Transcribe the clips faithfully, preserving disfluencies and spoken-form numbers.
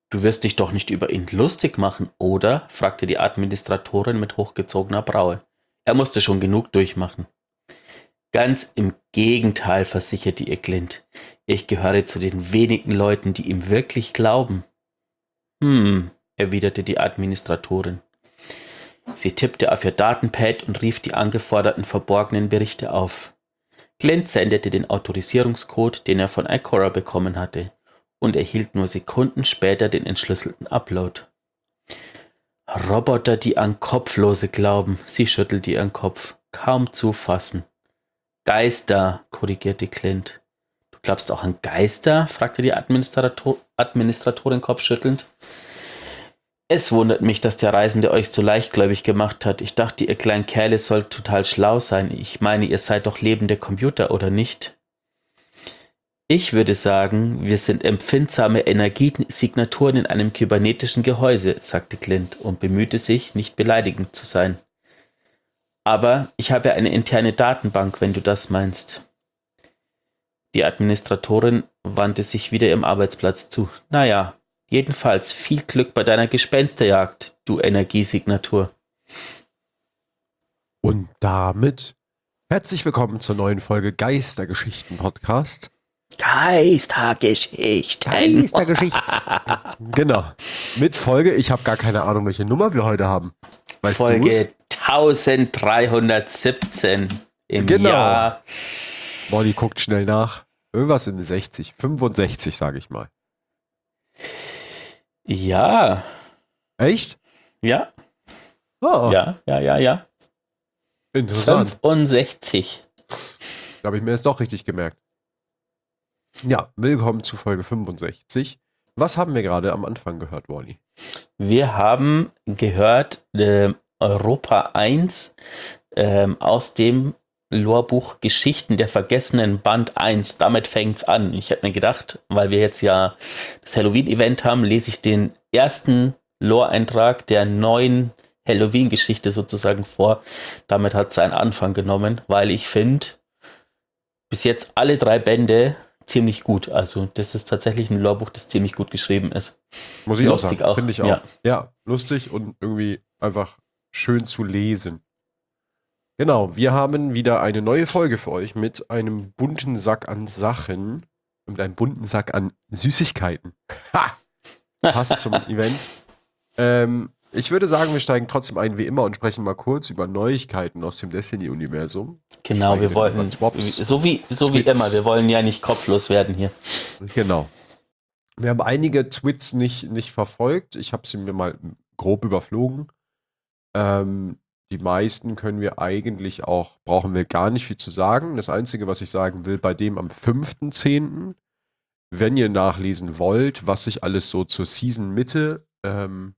Du wirst dich doch nicht über ihn lustig machen, oder? Fragte die Administratorin mit hochgezogener Braue. Er musste schon genug durchmachen. Ganz im Gegenteil, versicherte ihr Clint. Ich gehöre zu den wenigen Leuten, die ihm wirklich glauben. Hm, erwiderte die Administratorin. Sie tippte auf ihr Datenpad und rief die angeforderten verborgenen Berichte auf. Clint sendete den Autorisierungscode, den er von Ikora bekommen hatte, und erhielt nur Sekunden später den entschlüsselten Upload. Roboter, die an Kopflose glauben, sie schüttelte ihren Kopf. Kaum zu fassen. Geister, korrigierte Clint. Du glaubst auch an Geister? Fragte die Administrator- Administratorin kopfschüttelnd. Es wundert mich, dass der Reisende euch so leichtgläubig gemacht hat. Ich dachte, ihr kleinen Kerle sollt total schlau sein. Ich meine, ihr seid doch lebende Computer, oder nicht? Ich würde sagen, wir sind empfindsame Energiesignaturen in einem kybernetischen Gehäuse, sagte Clint und bemühte sich, nicht beleidigend zu sein. Aber ich habe eine interne Datenbank, wenn du das meinst. Die Administratorin wandte sich wieder ihrem Arbeitsplatz zu. Naja, jedenfalls viel Glück bei deiner Gespensterjagd, du Energiesignatur. Und damit herzlich willkommen zur neuen Folge Geistergeschichten-Podcast. Geistergeschichten. Geistergeschichten. Genau. Mit Folge, ich habe gar keine Ahnung, welche Nummer wir heute haben. Weißt Folge dreizehnhundertsiebzehn im Genau. Jahr. Molly guckt schnell nach. Irgendwas in sechzig, fünfundsechzig, sage ich mal. Ja. Echt? Ja. Oh, Ja, ja, ja, ja. interessant. fünfundsechzig. Da habe ich mir das doch richtig gemerkt. Ja, willkommen zu Folge fünfundsechzig. Was haben wir gerade am Anfang gehört, Wally? Wir haben gehört äh, Europa eins ähm, aus dem Lorebuch Geschichten der Vergessenen Band eins. Damit fängt's an. Ich hätte mir gedacht, weil wir jetzt ja das Halloween-Event haben, lese ich den ersten Lore-Eintrag der neuen Halloween-Geschichte sozusagen vor. Damit hat es seinen Anfang genommen, weil ich finde, bis jetzt alle drei Bände ziemlich gut. Also das ist tatsächlich ein Lorebuch, das ziemlich gut geschrieben ist. Muss ich Lustig auch sagen, auch, finde ich auch. ja. Ja, lustig und irgendwie einfach schön zu lesen. Genau, wir haben wieder eine neue Folge für euch mit einem bunten Sack an Sachen und einem bunten Sack an Süßigkeiten. Ha! Passt zum Event. Ähm, ich würde sagen, wir steigen trotzdem ein wie immer und sprechen mal kurz über Neuigkeiten aus dem Destiny-Universum. Genau, wir Schweigen wollen, über Swaps, so wie, so wie Tweets. immer, wir wollen ja nicht kopflos werden hier. Genau. Wir haben einige Tweets nicht, nicht verfolgt. Ich habe sie mir mal grob überflogen. Ähm, die meisten können wir eigentlich auch, brauchen wir gar nicht viel zu sagen. Das Einzige, was ich sagen will, bei dem am fünften zehnten, wenn ihr nachlesen wollt, was sich alles so zur Season-Mitte ähm,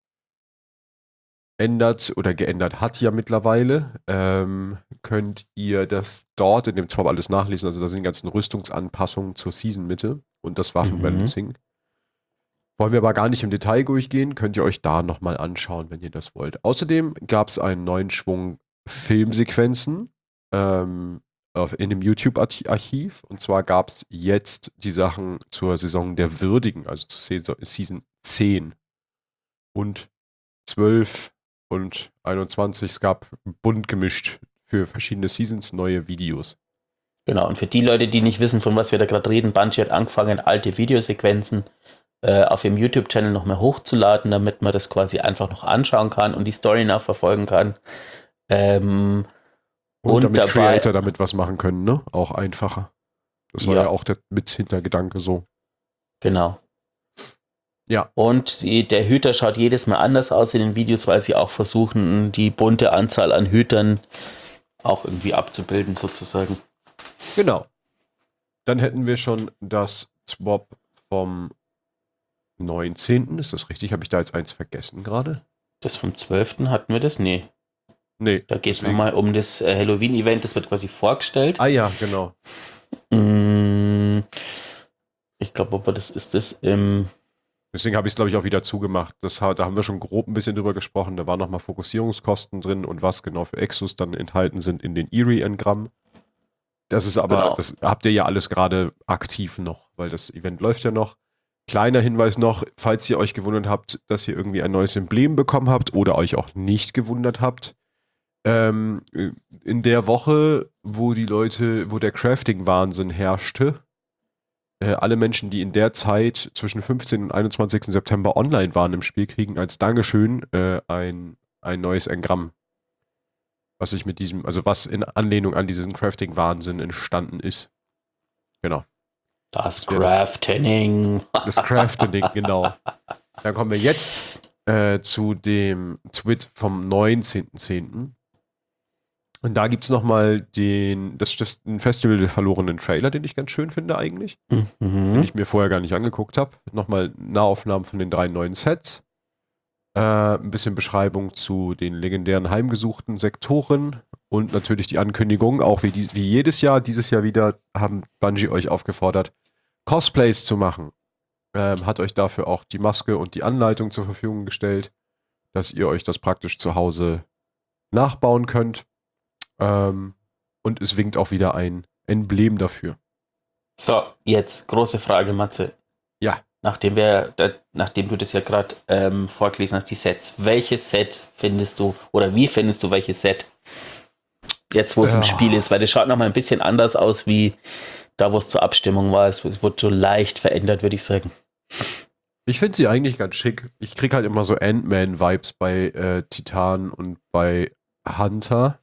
ändert oder geändert hat ja mittlerweile, ähm, könnt ihr das dort in dem Top alles nachlesen. Also da sind die ganzen Rüstungsanpassungen zur Season-Mitte und das Waffenbalancing. Wollen wir aber gar nicht im Detail durchgehen, könnt ihr euch da nochmal anschauen, wenn ihr das wollt. Außerdem gab es einen neuen Schwung Filmsequenzen ähm, auf, in dem YouTube-Archiv. Und zwar gab es jetzt die Sachen zur Saison der Würdigen, also zur Saison, Season zehn und zwölf und einundzwanzig. Es gab bunt gemischt für verschiedene Seasons neue Videos. Genau, und für die Leute, die nicht wissen, von was wir da gerade reden, Bungie hat angefangen, alte Videosequenzen äh, auf ihrem YouTube-Channel noch mehr hochzuladen, damit man das quasi einfach noch anschauen kann und die Story nachverfolgen kann. Ähm, Und, Und damit dabei- Creator damit was machen können, ne? Auch einfacher. Das war Ja. ja, auch der mit Hintergedanke so. genau. Ja. Und sie, der Hüter schaut jedes Mal anders aus in den Videos, weil sie auch versuchen, die bunte Anzahl an Hütern auch irgendwie abzubilden, sozusagen. Genau. Dann hätten wir schon das Swap vom neunzehnten. Ist das richtig? Habe ich da jetzt eins vergessen gerade? Das vom zwölften hatten wir das? Nee. Nee. Da geht es deswegen- nochmal um das äh, Halloween-Event, das wird quasi vorgestellt. Ah ja, genau. Mm, ich glaube, aber das ist das im. Deswegen habe ich es, glaube ich, auch wieder zugemacht. Das, ha- da haben wir schon grob ein bisschen drüber gesprochen. Da waren nochmal Fokussierungskosten drin und was genau für Exos dann enthalten sind in den Erie-Engramm. Das ist aber, Genau. das habt ihr ja alles gerade aktiv noch, weil das Event läuft ja noch. Kleiner Hinweis noch, falls ihr euch gewundert habt, dass ihr irgendwie ein neues Emblem bekommen habt oder euch auch nicht gewundert habt. Ähm, in der Woche, wo die Leute, wo der Crafting-Wahnsinn herrschte, äh, alle Menschen, die in der Zeit zwischen fünfzehnten und einundzwanzigsten September online waren im Spiel, kriegen als Dankeschön äh, ein, ein neues Engramm. Was sich mit diesem, also was in Anlehnung an diesen Crafting-Wahnsinn entstanden ist. Genau. Das, Das wäre das- Crafting. Das Crafting, genau. Dann kommen wir jetzt äh, zu dem Tweet vom neunzehnten zehnten Und da gibt es nochmal den, das ist ein Festival der verlorenen Trailer, den ich ganz schön finde eigentlich. Den Mhm. ich mir vorher gar nicht angeguckt habe. Nochmal Nahaufnahmen von den drei neuen Sets. Äh, ein bisschen Beschreibung zu den legendären heimgesuchten Sektoren und natürlich die Ankündigung, auch wie, die, wie jedes Jahr, dieses Jahr wieder, haben Bungie euch aufgefordert, Cosplays zu machen. Ähm, hat euch dafür auch die Maske und die Anleitung zur Verfügung gestellt, dass ihr euch das praktisch zu Hause nachbauen könnt. Ähm, und es winkt auch wieder ein Emblem dafür. So, jetzt große Frage, Matze. Ja. Nachdem, wir, da, nachdem du das ja gerade ähm, vorgelesen hast, die Sets. Welches Set findest du, oder wie findest du welches Set? Jetzt, wo es Ja. im Spiel ist, weil das schaut nochmal ein bisschen anders aus, wie da, wo es zur Abstimmung war. Es wurde so leicht verändert, würde ich sagen. Ich finde sie eigentlich ganz schick. Ich krieg halt immer so Ant-Man-Vibes bei äh, Titan und bei Hunter.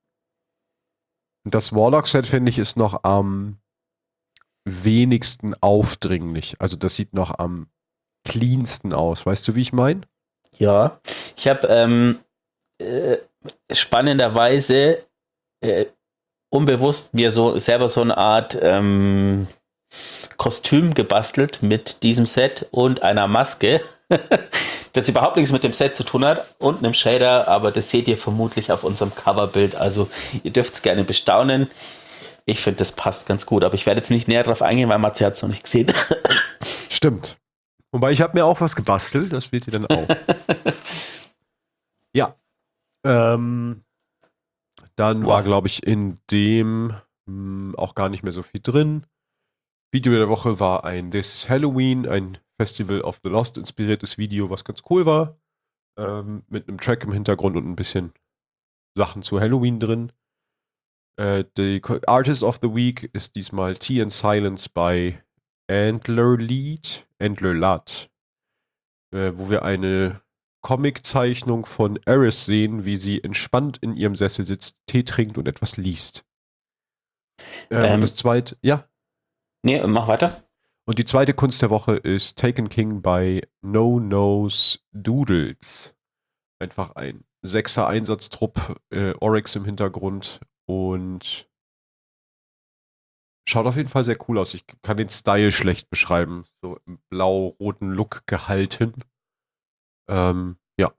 Und das Warlock-Set, finde ich, ist noch am wenigsten aufdringlich. Also das sieht noch am cleansten aus. Weißt du, wie ich meine? Ja, ich habe ähm, äh, spannenderweise äh, unbewusst mir so selber so eine Art ähm, Kostüm gebastelt mit diesem Set und einer Maske, das überhaupt nichts mit dem Set zu tun hat und einem Shader, aber das seht ihr vermutlich auf unserem Coverbild. Also ihr dürft es gerne bestaunen. Ich finde, das passt ganz gut, aber ich werde jetzt nicht näher drauf eingehen, weil Matze hat es noch nicht gesehen. Stimmt. Wobei ich habe mir auch was gebastelt, das seht ihr dann auch. Ja. Ähm, dann Wow. war, glaube ich, in dem mh, auch gar nicht mehr so viel drin. Video der Woche war ein This is Halloween, ein Festival of the Lost inspiriertes Video, was ganz cool war. Ähm, mit einem Track im Hintergrund und ein bisschen Sachen zu Halloween drin. Äh, die Co- Artist of the Week ist diesmal Tea and Silence bei Antler Lead, Antler Lad, äh, wo wir eine Comiczeichnung von Eris sehen, wie sie entspannt in ihrem Sessel sitzt, Tee trinkt und etwas liest. Äh, Ähm. und das zweite, ja. Nee, mach weiter. Und die zweite Kunst der Woche ist Taken King bei No Nose Doodles. Einfach ein sechser Einsatztrupp, äh, Oryx im Hintergrund und schaut auf jeden Fall sehr cool aus. Ich kann den Style schlecht beschreiben. So im blau-roten Look gehalten. Ähm, ja.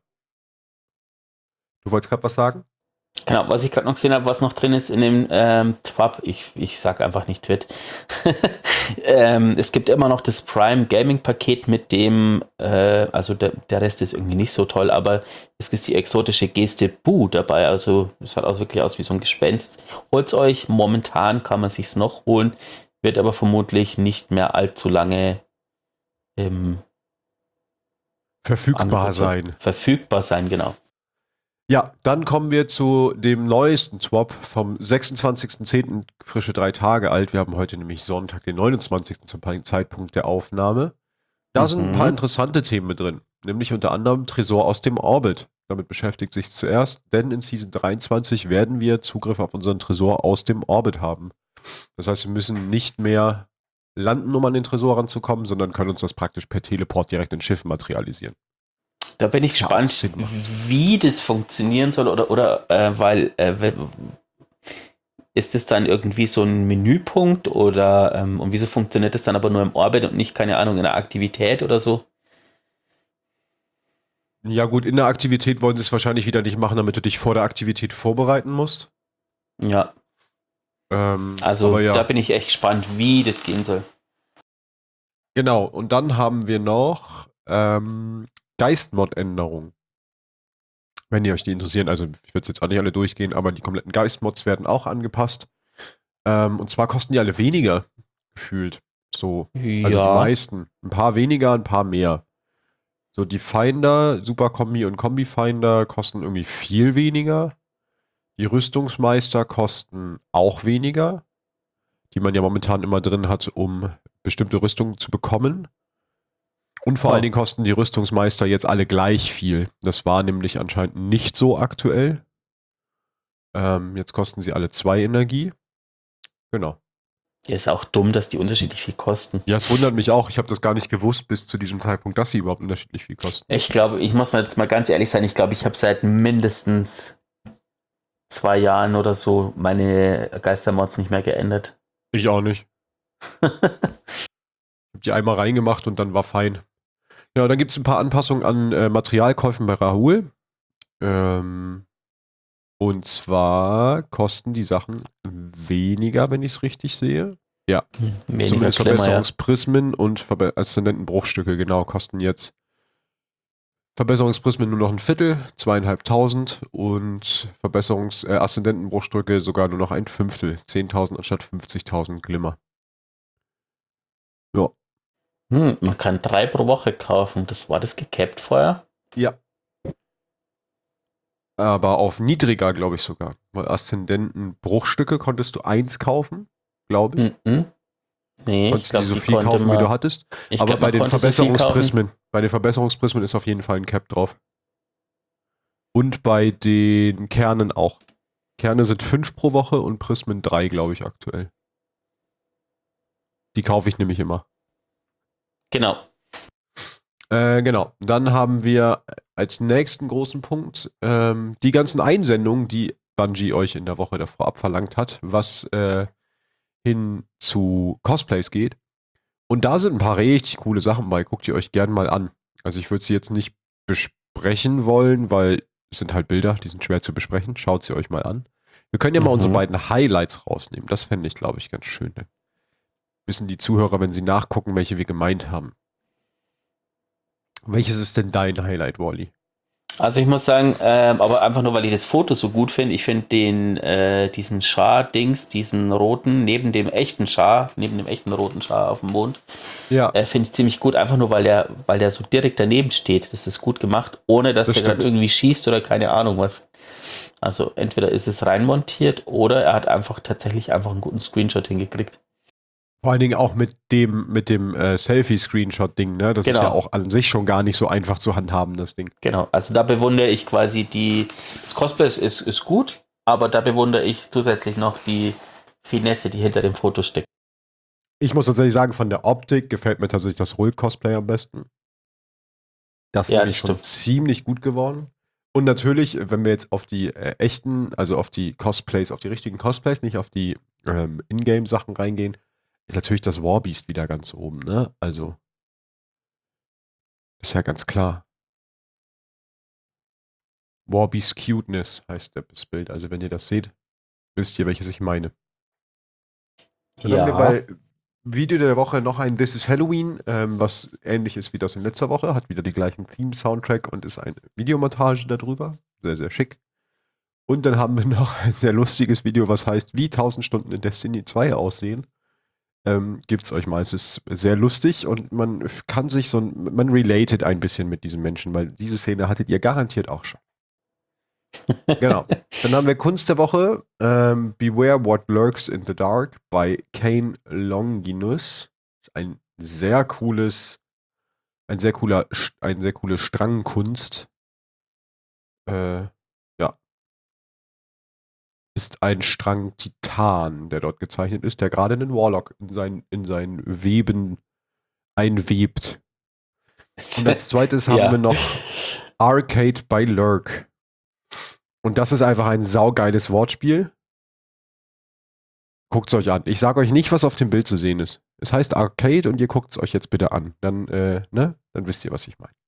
Du wolltest gerade was sagen? Genau, was ich gerade noch gesehen habe, was noch drin ist in dem ähm, Twab, ich, ich sag einfach nicht Twit. ähm, es gibt immer noch das Prime Gaming Paket mit dem, äh, also der, der Rest ist irgendwie nicht so toll, aber es ist die exotische Geste Bu dabei, also es sah auch wirklich aus wie so ein Gespenst. Holt's euch, momentan kann man sich's noch holen, wird aber vermutlich nicht mehr allzu lange ähm, Verfügbar Angebot sein. verfügbar sein, genau. Ja, dann kommen wir zu dem neuesten Swap vom sechsundzwanzigsten zehnten frische drei Tage alt. Wir haben heute nämlich Sonntag, den neunundzwanzigsten zum Zeitpunkt der Aufnahme. Da Mhm. sind ein paar interessante Themen mit drin, nämlich unter anderem Tresor aus dem Orbit. Damit beschäftigt sich zuerst, denn in Season dreiundzwanzig werden wir Zugriff auf unseren Tresor aus dem Orbit haben. Das heißt, wir müssen nicht mehr landen, um an den Tresor ranzukommen, sondern können uns das praktisch per Teleport direkt in Schiffen materialisieren. Da bin ich Ja, gespannt, Sinn macht. wie das funktionieren soll oder, oder äh, weil äh, we- ist es dann irgendwie so ein Menüpunkt oder ähm, und wieso funktioniert das dann aber nur im Orbit und nicht, keine Ahnung, in einer Aktivität oder so? Ja gut, in der Aktivität wollen sie es wahrscheinlich wieder nicht machen, damit du dich vor der Aktivität vorbereiten musst. Ja, Ähm, also aber ja. da bin ich echt gespannt, wie das gehen soll. Genau, und dann haben wir noch ähm, Geistmod-Änderungen. Wenn die euch die interessieren, also ich würde es jetzt auch nicht alle durchgehen, aber die kompletten Geistmods werden auch angepasst. Ähm, und zwar kosten die alle weniger, gefühlt. So, also die Ja. meisten. Ein paar weniger, ein paar mehr. So, die Finder, Super Kombi und Kombi Finder kosten irgendwie viel weniger. Die Rüstungsmeister kosten auch weniger, die man ja momentan immer drin hat, um bestimmte Rüstungen zu bekommen. Und vor Oh. allen Dingen kosten die Rüstungsmeister jetzt alle gleich viel. Das war nämlich anscheinend nicht so aktuell. Ähm, jetzt kosten sie alle zwei Energie. Genau. Ja, ist auch dumm, dass die unterschiedlich viel kosten. Ja, es wundert mich auch. Ich habe das gar nicht gewusst bis zu diesem Zeitpunkt, dass sie überhaupt unterschiedlich viel kosten. Ich glaube, ich muss mal jetzt mal ganz ehrlich sein, ich glaube, ich habe seit mindestens zwei Jahren oder so meine Geistermods nicht mehr geändert. Ich auch nicht. Ich habe die einmal reingemacht und dann war fein. Ja, dann gibt es ein paar Anpassungen an äh, Materialkäufen bei Rahul. Ähm, und zwar kosten die Sachen weniger, wenn ich es richtig sehe. Ja, Weniger zumindest Klemmer, ja. Verbesserungsprismen und Verbe Aszendentenbruchstücke, genau, kosten jetzt Verbesserungsprismen nur noch ein Viertel, zweieinhalbtausend und Verbesserungs äh, Aszendentenbruchstücke sogar nur noch ein Fünftel, zehntausend anstatt fünfzigtausend Glimmer. Ja. Hm, man kann drei pro Woche kaufen. Das war das gecapped vorher? Ja. Aber auf niedriger, glaube ich sogar. Weil Aszendentenbruchstücke konntest du eins kaufen, glaube ich. Mhm. Nee, Konntest ich du glaube, die so die viel konnte kaufen, wie man, du hattest. ich Aber glaub, bei man den konnte so viel kaufen. Verbesserungsprismen, bei den Verbesserungsprismen ist auf jeden Fall ein Cap drauf. Und bei den Kernen auch. Kerne sind fünf pro Woche und Prismen drei, glaube ich, aktuell. Die kaufe ich nämlich immer. Genau. Äh, genau. Dann haben wir als nächsten großen Punkt ähm, die ganzen Einsendungen, die Bungie euch in der Woche davor abverlangt hat, was äh, hin zu Cosplays geht. Und da sind ein paar richtig coole Sachen bei. Guckt ihr euch gerne mal an. Also ich würde sie jetzt nicht besprechen wollen, weil es sind halt Bilder, die sind schwer zu besprechen. Schaut sie euch mal an. Wir können ja mal Mhm. unsere beiden Highlights rausnehmen. Das fände ich, glaube ich, ganz schön. Dann wissen die Zuhörer, wenn sie nachgucken, welche wir gemeint haben. Welches ist denn dein Highlight, Wally? Also ich muss sagen, ähm, aber einfach nur, weil ich das Foto so gut finde, ich finde den, äh, diesen Schar-Dings, diesen roten, neben dem echten Schar, neben dem echten roten Schar auf dem Mond, Ja, äh, finde ich ziemlich gut, einfach nur, weil der, weil der so direkt daneben steht. Das ist gut gemacht, ohne dass Das der gerade stimmt. irgendwie schießt oder keine Ahnung was. Also entweder ist es reinmontiert oder er hat einfach tatsächlich einfach einen guten Screenshot hingekriegt. Vor allen Dingen auch mit dem, mit dem äh, Selfie-Screenshot-Ding, ne? Das ist Genau. ja auch an sich schon gar nicht so einfach zu handhaben, das Ding. Genau, also da bewundere ich quasi die, das Cosplay ist, ist gut, aber da bewundere ich zusätzlich noch die Finesse, die hinter dem Foto steckt. Ich muss tatsächlich sagen, von der Optik gefällt mir tatsächlich das Rull-Cosplay am besten. Das ist Ja, nämlich das schon stimmt. ziemlich gut geworden. Und natürlich, wenn wir jetzt auf die äh, echten, also auf die Cosplays, auf die richtigen Cosplays, nicht auf die ähm, Ingame-Sachen reingehen, ist natürlich das Warbeast wieder ganz oben, ne? Also, ist ja ganz klar. Warbeast Cuteness heißt das Bild. Also, wenn ihr das seht, wisst ihr, welches ich meine. Dann haben wir Ja, bei Video der Woche noch ein This is Halloween, ähm, was ähnlich ist wie das in letzter Woche, hat wieder die gleichen Theme-Soundtrack und ist eine Videomontage darüber. Sehr, sehr schick. Und dann haben wir noch ein sehr lustiges Video, was heißt, wie tausend Stunden in Destiny zwei aussehen. Ähm, gibt's euch mal. Es ist sehr lustig und man kann sich so ein, man related ein bisschen mit diesen Menschen, weil diese Szene hattet ihr garantiert auch schon. Genau. Dann haben wir Kunst der Woche. Ähm, Beware What Lurks in the Dark bei Kane Longinus. Ist ein sehr cooles, ein sehr cooler, ein sehr coole Strangkunst. Äh, ja. Ist ein Strang Titan, der dort gezeichnet ist, der gerade einen Warlock in sein, in sein Weben einwebt. Und als zweites haben ja. wir noch Arcade by Lurk. Und das ist einfach ein saugeiles Wortspiel. Guckt es euch an. Ich sage euch nicht, was auf dem Bild zu sehen ist. Es heißt Arcade und ihr guckt es euch jetzt bitte an. Dann, äh, ne? Dann wisst ihr, was ich meine.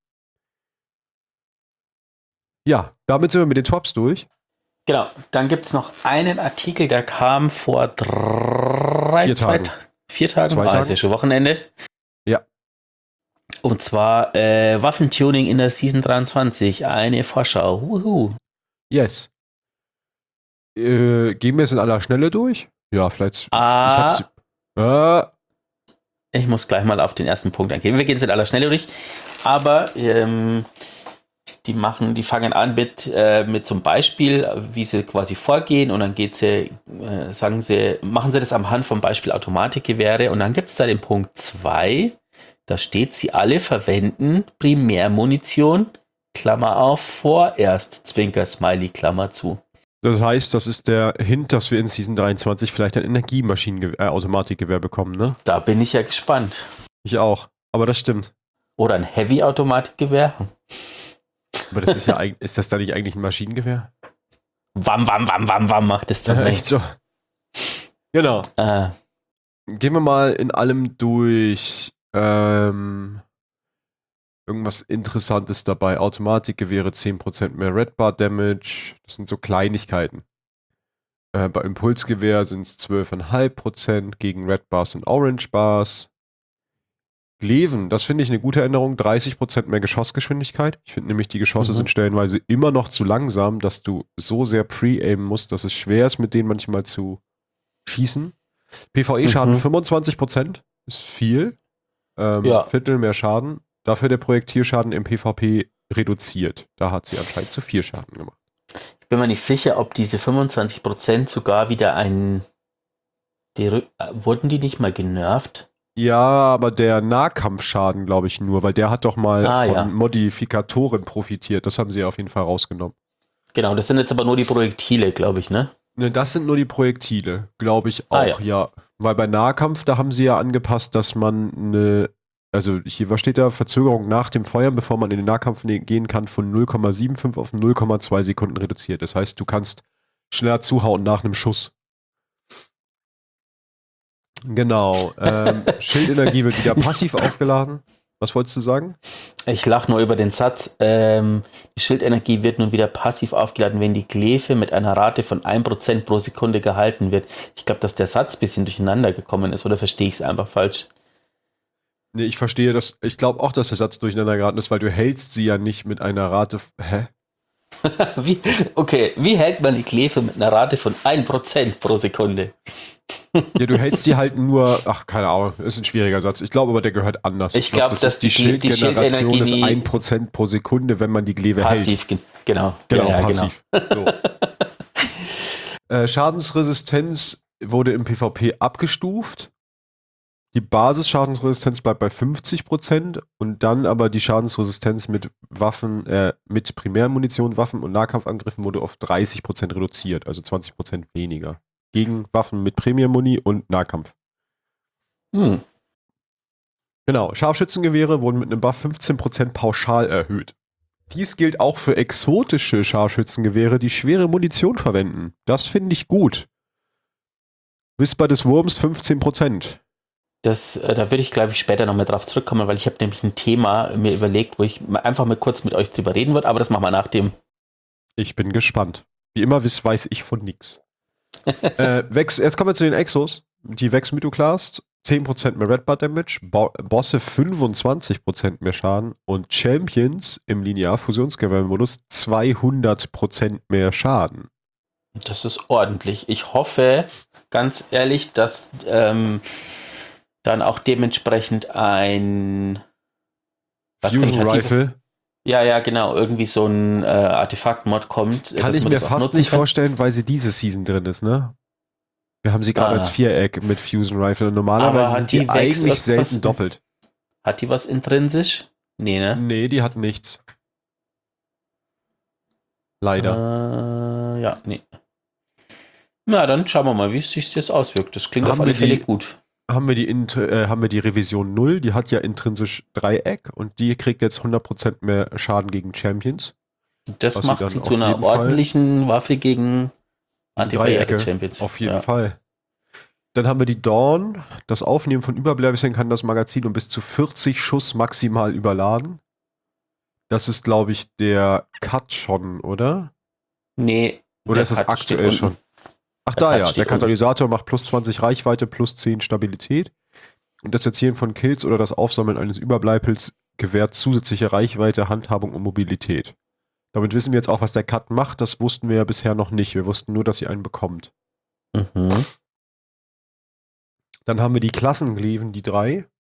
Ja, damit sind wir mit den Tops durch. Genau, dann gibt es noch einen Artikel, der kam vor drei, Vier zwei, Tagen. vier Tagen, Zwei ah, ist Tagen? ja schon Wochenende. Ja. Und zwar äh, Waffentuning in der Season dreiundzwanzig, eine Vorschau. Wuhu. Yes. Äh, gehen wir es in aller Schnelle durch? Ja, vielleicht. Ah. Ich hab's. Äh, Ich muss gleich mal auf den ersten Punkt eingehen. Wir gehen es in aller Schnelle durch, aber ähm, die machen, die fangen an mit, äh, mit zum Beispiel, wie sie quasi vorgehen, und dann geht sie, äh, sagen sie, machen sie das am Hand vom Beispiel Automatikgewehre, und dann gibt es da den Punkt zwei, da steht, sie alle verwenden Primärmunition, Klammer auf, vorerst, Zwinker, Smiley, Klammer zu. Das heißt, das ist der Hint, dass wir in Season dreiundzwanzig vielleicht ein Energiemaschinengewehr, äh, Automatikgewehr bekommen, ne? Da bin ich ja gespannt. Ich auch, aber das stimmt. Oder ein Heavy-Automatikgewehr. Aber das ist ja eigentlich, ist das da nicht eigentlich ein Maschinengewehr? Wam, wam, wam, wam, wam macht es dann Ja, nicht. echt so. Genau. Äh, Gehen wir mal in allem durch. Ähm, irgendwas Interessantes dabei. Automatikgewehre zehn Prozent mehr Red Bar Damage. Das sind so Kleinigkeiten. Äh, bei Impulsgewehr sind es zwölf Komma fünf Prozent gegen Red Bars und Orange Bars. Gleven, das finde ich eine gute Änderung. dreißig Prozent mehr Geschossgeschwindigkeit. Ich finde nämlich, die Geschosse Mhm. sind stellenweise immer noch zu langsam, dass du so sehr pre-aimen musst, dass es schwer ist, mit denen manchmal zu schießen. PvE-Schaden Mhm. fünfundzwanzig Prozent ist viel. Ähm, Ja. Viertel mehr Schaden. Dafür der Projektilschaden im PvP reduziert. Da hat sie anscheinend zu viel Schaden gemacht. Ich bin mir nicht sicher, ob diese fünfundzwanzig Prozent sogar wieder ein... Die, Rü- äh, wurden die nicht mal genervt? Ja, aber der Nahkampfschaden, glaube ich, nur, weil der hat doch mal Ah, von ja. Modifikatoren profitiert. Das haben sie auf jeden Fall rausgenommen. Genau, das sind jetzt aber nur die Projektile, glaube ich, ne? Ne, das sind nur die Projektile, glaube ich auch, Ah, ja. ja. Weil bei Nahkampf, da haben sie ja angepasst, dass man eine, also hier, was steht da? Verzögerung nach dem Feuern, bevor man in den Nahkampf ne- gehen kann, von null Komma fünfundsiebzig auf null Komma zwei Sekunden reduziert. Das heißt, du kannst schneller zuhauen nach einem Schuss. Genau. Ähm, Schildenergie wird wieder passiv aufgeladen. Was wolltest du sagen? Ich lache nur über den Satz. Ähm, die Schildenergie wird nun wieder passiv aufgeladen, wenn die Glefe mit einer Rate von ein Prozent pro Sekunde gehalten wird. Ich glaube, dass der Satz ein bisschen durcheinander gekommen ist, oder verstehe ich es einfach falsch? Nee, ich verstehe das. Ich glaube auch, dass der Satz durcheinander geraten ist, weil du hältst sie ja nicht mit einer Rate. f- Hä? Wie, okay, wie hält man die Glefe mit einer Rate von ein Prozent pro Sekunde? Ja, du hältst sie halt nur. Ach, keine Ahnung. Ist ein schwieriger Satz. Ich glaube aber, der gehört anders. Ich glaub, das dass ist die, die Gle- die Schildgeneration ist Schildenergie ein Prozent pro Sekunde, wenn man die Gleve hält. Passiv, ge- genau. Genau, ja, ja, passiv. So. äh, Schadensresistenz wurde im PvP abgestuft. Die Basis-Schadensresistenz bleibt bei fünfzig Prozent und dann aber die Schadensresistenz mit Waffen, äh, mit Primärmunition, Waffen und Nahkampfangriffen wurde auf dreißig Prozent reduziert, also zwanzig Prozent weniger. Gegen Waffen mit Primärmuni und Nahkampf. Genau. Hm. Genau, Scharfschützengewehre wurden mit einem Buff fünfzehn Prozent pauschal erhöht. Dies gilt auch für exotische Scharfschützengewehre, die schwere Munition verwenden. Das finde ich gut. Whisper des Wurms fünfzehn Prozent. Das, äh, da würde ich, glaube ich, später noch mal drauf zurückkommen, weil ich habe nämlich ein Thema mir überlegt, wo ich mal einfach mal kurz mit euch drüber reden würde, aber das machen wir nach dem. Ich bin gespannt. Wie immer wiss, weiß ich von nix. äh, Vex, jetzt kommen wir zu den Exos. Die Vex Mythoclast, zehn Prozent mehr Red Bar Damage, Bo Bosse fünfundzwanzig Prozent mehr Schaden und Champions im Linear-Fusionsgewehr-Modus zweihundert Prozent mehr Schaden. Das ist ordentlich. Ich hoffe, ganz ehrlich, dass ähm, dann auch dementsprechend ein was kann ich Fusion halt die- Rifle. Ja, ja, genau, irgendwie so ein äh, Artefakt-Mod kommt. Kann dass ich man mir das auch fast nutzen nicht kann. vorstellen, weil sie diese Season drin ist, ne? Wir haben sie gerade Ah. als Viereck mit Fusion Rifle. Und normalerweise Aber hat sind die, die Vex eigentlich irgendwas- selten doppelt. Hat die was intrinsisch? Nee, ne? Nee, die hat nichts. Leider. Äh, ja, nee. Na, dann schauen wir mal, wie es sich das auswirkt. Das klingt Haben auf alle wir Fälle die- gut. Haben wir, die Int äh, haben wir die Revision null, die hat ja intrinsisch Dreieck und die kriegt jetzt hundert Prozent mehr Schaden gegen Champions. Das was sie macht dann sie auf zu einer jeden Fall- ordentlichen Waffe gegen Dreiecke, Antibarriere-Champions. Auf jeden ja. Fall. Dann haben wir die Dawn. Das Aufnehmen von Überbleibseln kann das Magazin um bis zu vierzig Schuss maximal überladen. Das ist, glaube ich, der Cut schon, oder? Nee. Oder der ist das Cut steht aktuell unten. schon? Ach, Der da Cut ja. steht Der unten. Katalysator macht plus zwanzig Reichweite, plus zehn Stabilität. Und das Erzielen von Kills oder das Aufsammeln eines Überbleibsels gewährt zusätzliche Reichweite, Handhabung und Mobilität. Damit wissen wir jetzt auch, was der Cut macht. Das wussten wir ja bisher noch nicht. Wir wussten nur, dass sie einen bekommt. Mhm. Dann haben wir die Klassengleven, die drei.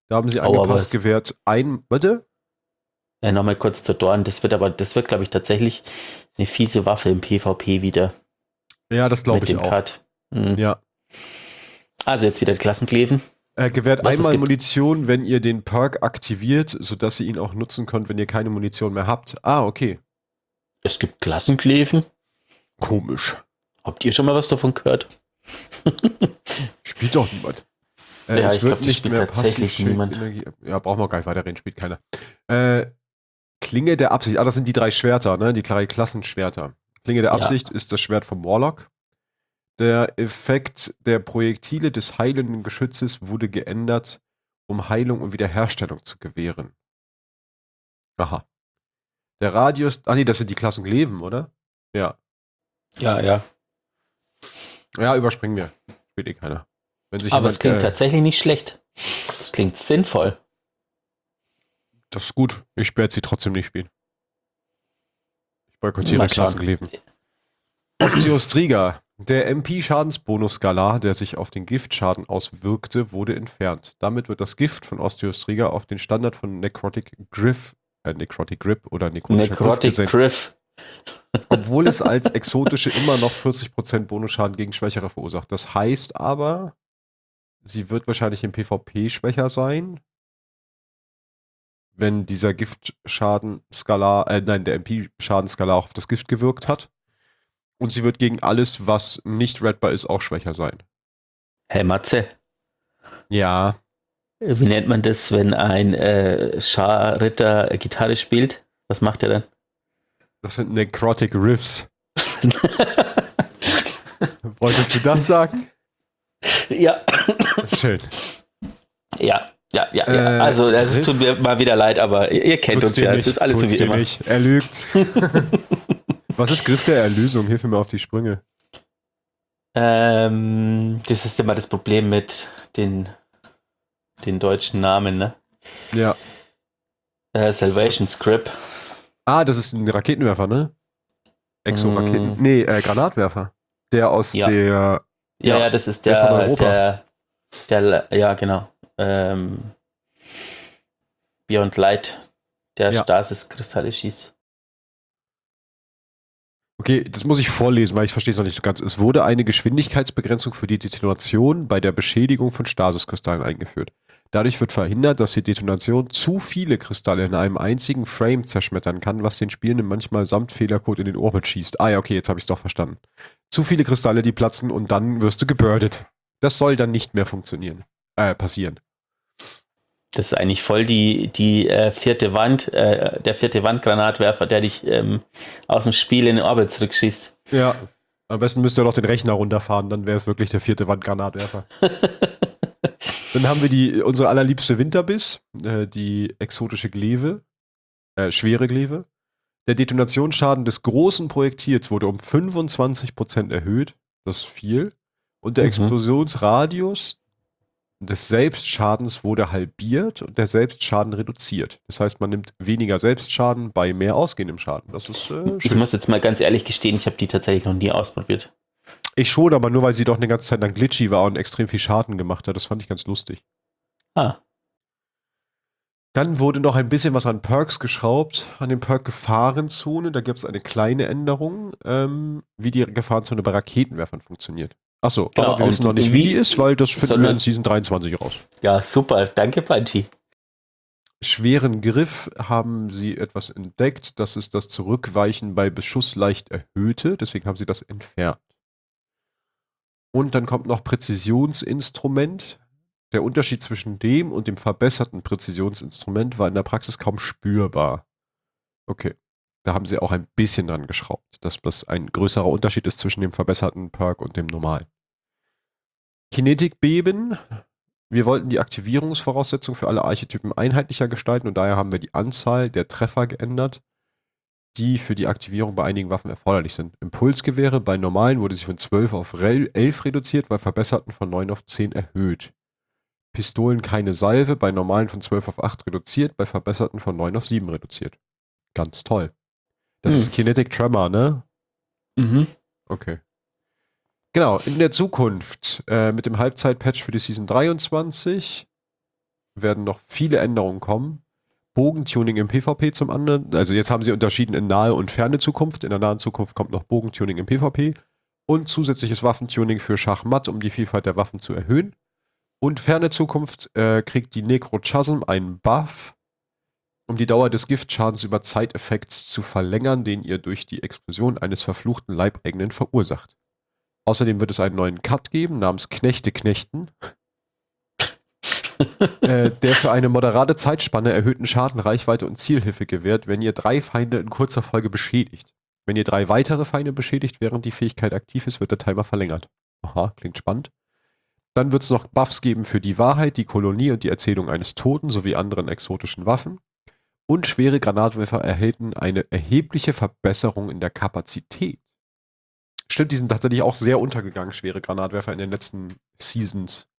Da haben sie Oh, aber angepasst, es- gewährt ein, warte, Äh, Nochmal kurz zur Dorn. Das wird aber, das wird, glaube ich, tatsächlich eine fiese Waffe im PvP wieder ja, das glaube mit ich dem auch. Cut. Mhm. Ja. Also jetzt wieder Klassenkleven. Äh, gewährt Was es einmal gibt. Munition, wenn ihr den Perk aktiviert, sodass ihr ihn auch nutzen könnt, wenn ihr keine Munition mehr habt. Ah, okay. Es gibt Klassenkleven. Komisch. Habt ihr schon mal was davon gehört? Spielt doch niemand. Äh, Ja, es ich wird glaub, das nicht spielt mehr tatsächlich passiv niemand. Energie. Ja, brauchen wir gar nicht weiterreden, spielt keiner. Äh, Klinge der Absicht. Ah, das sind die drei Schwerter, ne? Die drei Klassenschwerter. Klinge der Ja. Absicht ist das Schwert vom Warlock. Der Effekt der Projektile des heilenden Geschützes wurde geändert, um Heilung und Wiederherstellung zu gewähren. Aha. Der Radius. Ah, nee, das sind die Klassenkleven, oder? Ja. Ja, ja. Ja, überspringen wir. Spielt eh keiner. Wenn sich Aber jemand, es klingt äh, tatsächlich nicht schlecht. Es klingt sinnvoll. Das ist gut. Ich werde sie trotzdem nicht spielen. Ich boykottiere Mal schauen. Klassenkleven. Osteostriga. Der M P-Schadensbonus-Skala, der sich auf den Giftschaden auswirkte, wurde entfernt. Damit wird das Gift von Osteostriga auf den Standard von Necrotic Griff, äh, Necrotic Grip oder Necrotischer Griff Necrotic gesenkt, Griff. obwohl es als exotische immer noch vierzig Prozent Bonusschaden gegen Schwächere verursacht. Das heißt aber, sie wird wahrscheinlich im PvP schwächer sein, wenn dieser Giftschadenskala, äh, nein, der M P-Schadenskala auch auf das Gift gewirkt hat. Und sie wird gegen alles, was nicht readbar ist, auch schwächer sein. Hey Matze, Ja, wie nennt man das, wenn ein äh, Scharritter äh, Gitarre spielt? Was macht er dann? das sind Necrotic Riffs. Wolltest du das sagen? Ja, Schön. ja, ja, ja. Äh, ja. Also es Riff? tut mir mal wieder leid, aber ihr, ihr kennt Tut's uns dir ja. nicht, Es ist alles so tut's wie dir immer. nicht. Er lügt. Was ist Griff der Erlösung? Hilf mir mal auf die Sprünge. Ähm, das ist immer das Problem mit den, den deutschen Namen, ne? Ja. Äh, Salvation Script. Ah, das ist ein Raketenwerfer, ne? Exo-Raketen. Mm. Nee, äh, Granatwerfer. Der aus Ja. der. Ja, Ja, ja, das ist der von der, Europa. der, der, ja, genau. Ähm, Beyond Light, der Ja. Stasis-Kristalle schießt. Okay, das muss ich vorlesen, weil ich verstehe es noch nicht so ganz. Es wurde eine Geschwindigkeitsbegrenzung für die Detonation bei der Beschädigung von Stasiskristallen eingeführt. Dadurch wird verhindert, dass die Detonation zu viele Kristalle in einem einzigen Frame zerschmettern kann, was den Spielenden manchmal samt Fehlercode in den Orbit schießt. Ah ja, okay, jetzt habe ich es doch verstanden. Zu viele Kristalle, die platzen und dann wirst du gebirdet. Das soll dann nicht mehr funktionieren. Äh, passieren. Das ist eigentlich voll die, die äh, vierte Wand, äh, der vierte Wandgranatwerfer, der dich ähm, aus dem Spiel in den Orbit zurückschießt. Ja. Am besten müsst ihr noch den Rechner runterfahren, dann wäre es wirklich der vierte Wandgranatwerfer. Dann haben wir die, unsere allerliebste Winterbiss, äh, die exotische Gleve, äh, schwere Gleve. Der Detonationsschaden des großen Projektils wurde um fünfundzwanzig Prozent erhöht. Das ist viel. Und der Mhm. Explosionsradius des Selbstschadens wurde halbiert und der Selbstschaden reduziert. Das heißt, man nimmt weniger Selbstschaden bei mehr ausgehendem Schaden. Das ist äh, Ich schön. muss jetzt mal ganz ehrlich gestehen, ich habe die tatsächlich noch nie ausprobiert. Ich schon, aber nur weil sie doch eine ganze Zeit lang glitchy war und extrem viel Schaden gemacht hat. Das fand ich ganz lustig. Ah, Dann wurde noch ein bisschen was an Perks geschraubt, an dem Perk Gefahrenzone. Da gibt es eine kleine Änderung, ähm, wie die Gefahrenzone bei Raketenwerfern funktioniert. Achso, Genau, aber wir wissen und noch nicht, wie- wie die ist, weil das finden wir sondern- in Season dreiundzwanzig raus. ja, super. Danke, Bungie. Schweren Griff haben sie etwas entdeckt. Das ist das Zurückweichen bei Beschuss leicht erhöhte. Deswegen haben sie das entfernt. Und dann kommt noch Präzisionsinstrument. Der Unterschied zwischen dem und dem verbesserten Präzisionsinstrument war in der Praxis kaum spürbar. Okay. Da haben sie auch ein bisschen dran geschraubt, dass das ein größerer Unterschied ist zwischen dem verbesserten Perk und dem normalen. Kinetikbeben. Wir wollten die Aktivierungsvoraussetzungen für alle Archetypen einheitlicher gestalten und daher haben wir die Anzahl der Treffer geändert, die für die Aktivierung bei einigen Waffen erforderlich sind. Impulsgewehre bei normalen wurde sie von zwölf auf elf reduziert, bei verbesserten von neun auf zehn erhöht. Pistolen keine Salve, bei normalen von zwölf auf acht reduziert, bei verbesserten von neun auf sieben reduziert. Ganz toll. Das Hm. ist Kinetic Tremor, ne? Mhm. Okay. Genau, in der Zukunft äh, mit dem Halbzeitpatch für die Season dreiundzwanzig werden noch viele Änderungen kommen. Bogentuning im PvP zum anderen. Also jetzt haben sie unterschieden in nahe und ferne Zukunft. In der nahen Zukunft kommt noch Bogentuning im PvP und zusätzliches Waffentuning für Schachmatt, um die Vielfalt der Waffen zu erhöhen. Und ferne Zukunft äh, kriegt die Necrochasm einen Buff, um die Dauer des Giftschadens über Zeiteffekts zu verlängern, den ihr durch die Explosion eines verfluchten Leibeigenen verursacht. Außerdem wird es einen neuen Cut geben, namens Knechte Knechten, äh, der für eine moderate Zeitspanne erhöhten Schaden, Reichweite und Zielhilfe gewährt, wenn ihr drei Feinde in kurzer Folge beschädigt. Wenn ihr drei weitere Feinde beschädigt, während die Fähigkeit aktiv ist, wird der Timer verlängert. Aha, klingt spannend. Dann wird es noch Buffs geben für die Wahrheit, die Kolonie und die Erzählung eines Toten sowie anderen exotischen Waffen. Und schwere Granatwerfer erhalten eine erhebliche Verbesserung in der Kapazität. Stimmt, die sind tatsächlich auch sehr untergegangen, schwere Granatwerfer in den letzten Seasons.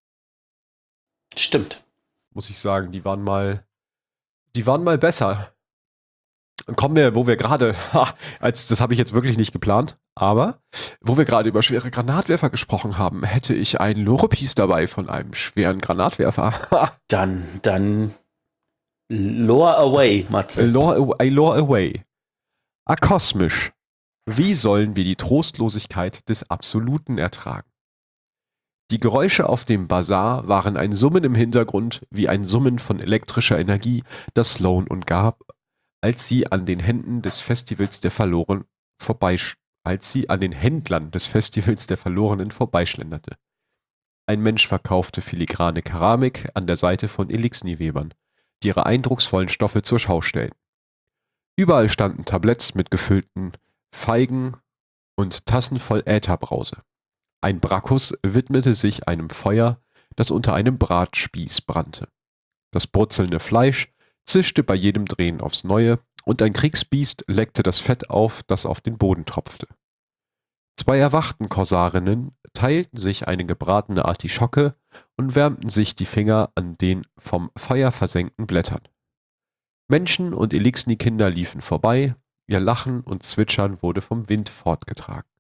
Stimmt. Muss ich sagen, die waren mal, die waren mal besser. Kommen wir, wo wir gerade, als das habe ich jetzt wirklich nicht geplant, aber wo wir gerade über schwere Granatwerfer gesprochen haben, hätte ich einen Lore-Piece dabei von einem schweren Granatwerfer. dann, dann Lore away, Matze. Lore, I lore away. Akosmisch. Wie sollen wir die Trostlosigkeit des Absoluten ertragen? Die Geräusche auf dem Bazar waren ein Summen im Hintergrund, wie ein Summen von elektrischer Energie, das Sloan umgab, als sie an den Händen des Festivals der Verloren vorbeisch als sie an den Händlern des Festivals der Verlorenen vorbeischlenderte. Ein Mensch verkaufte filigrane Keramik an der Seite von Elixni-Webern, die ihre eindrucksvollen Stoffe zur Schau stellten. Überall standen Tabletts mit gefüllten Feigen und Tassen voll Ätherbrause. Ein Bracchus widmete sich einem Feuer, das unter einem Bratspieß brannte. Das brutzelnde Fleisch zischte bei jedem Drehen aufs Neue und ein Kriegsbiest leckte das Fett auf, das auf den Boden tropfte. Zwei erwachten Korsarinnen teilten sich eine gebratene Artischocke und wärmten sich die Finger an den vom Feuer versenkten Blättern. Menschen und Elixni-Kinder liefen vorbei, ihr Lachen und Zwitschern wurde vom Wind fortgetragen.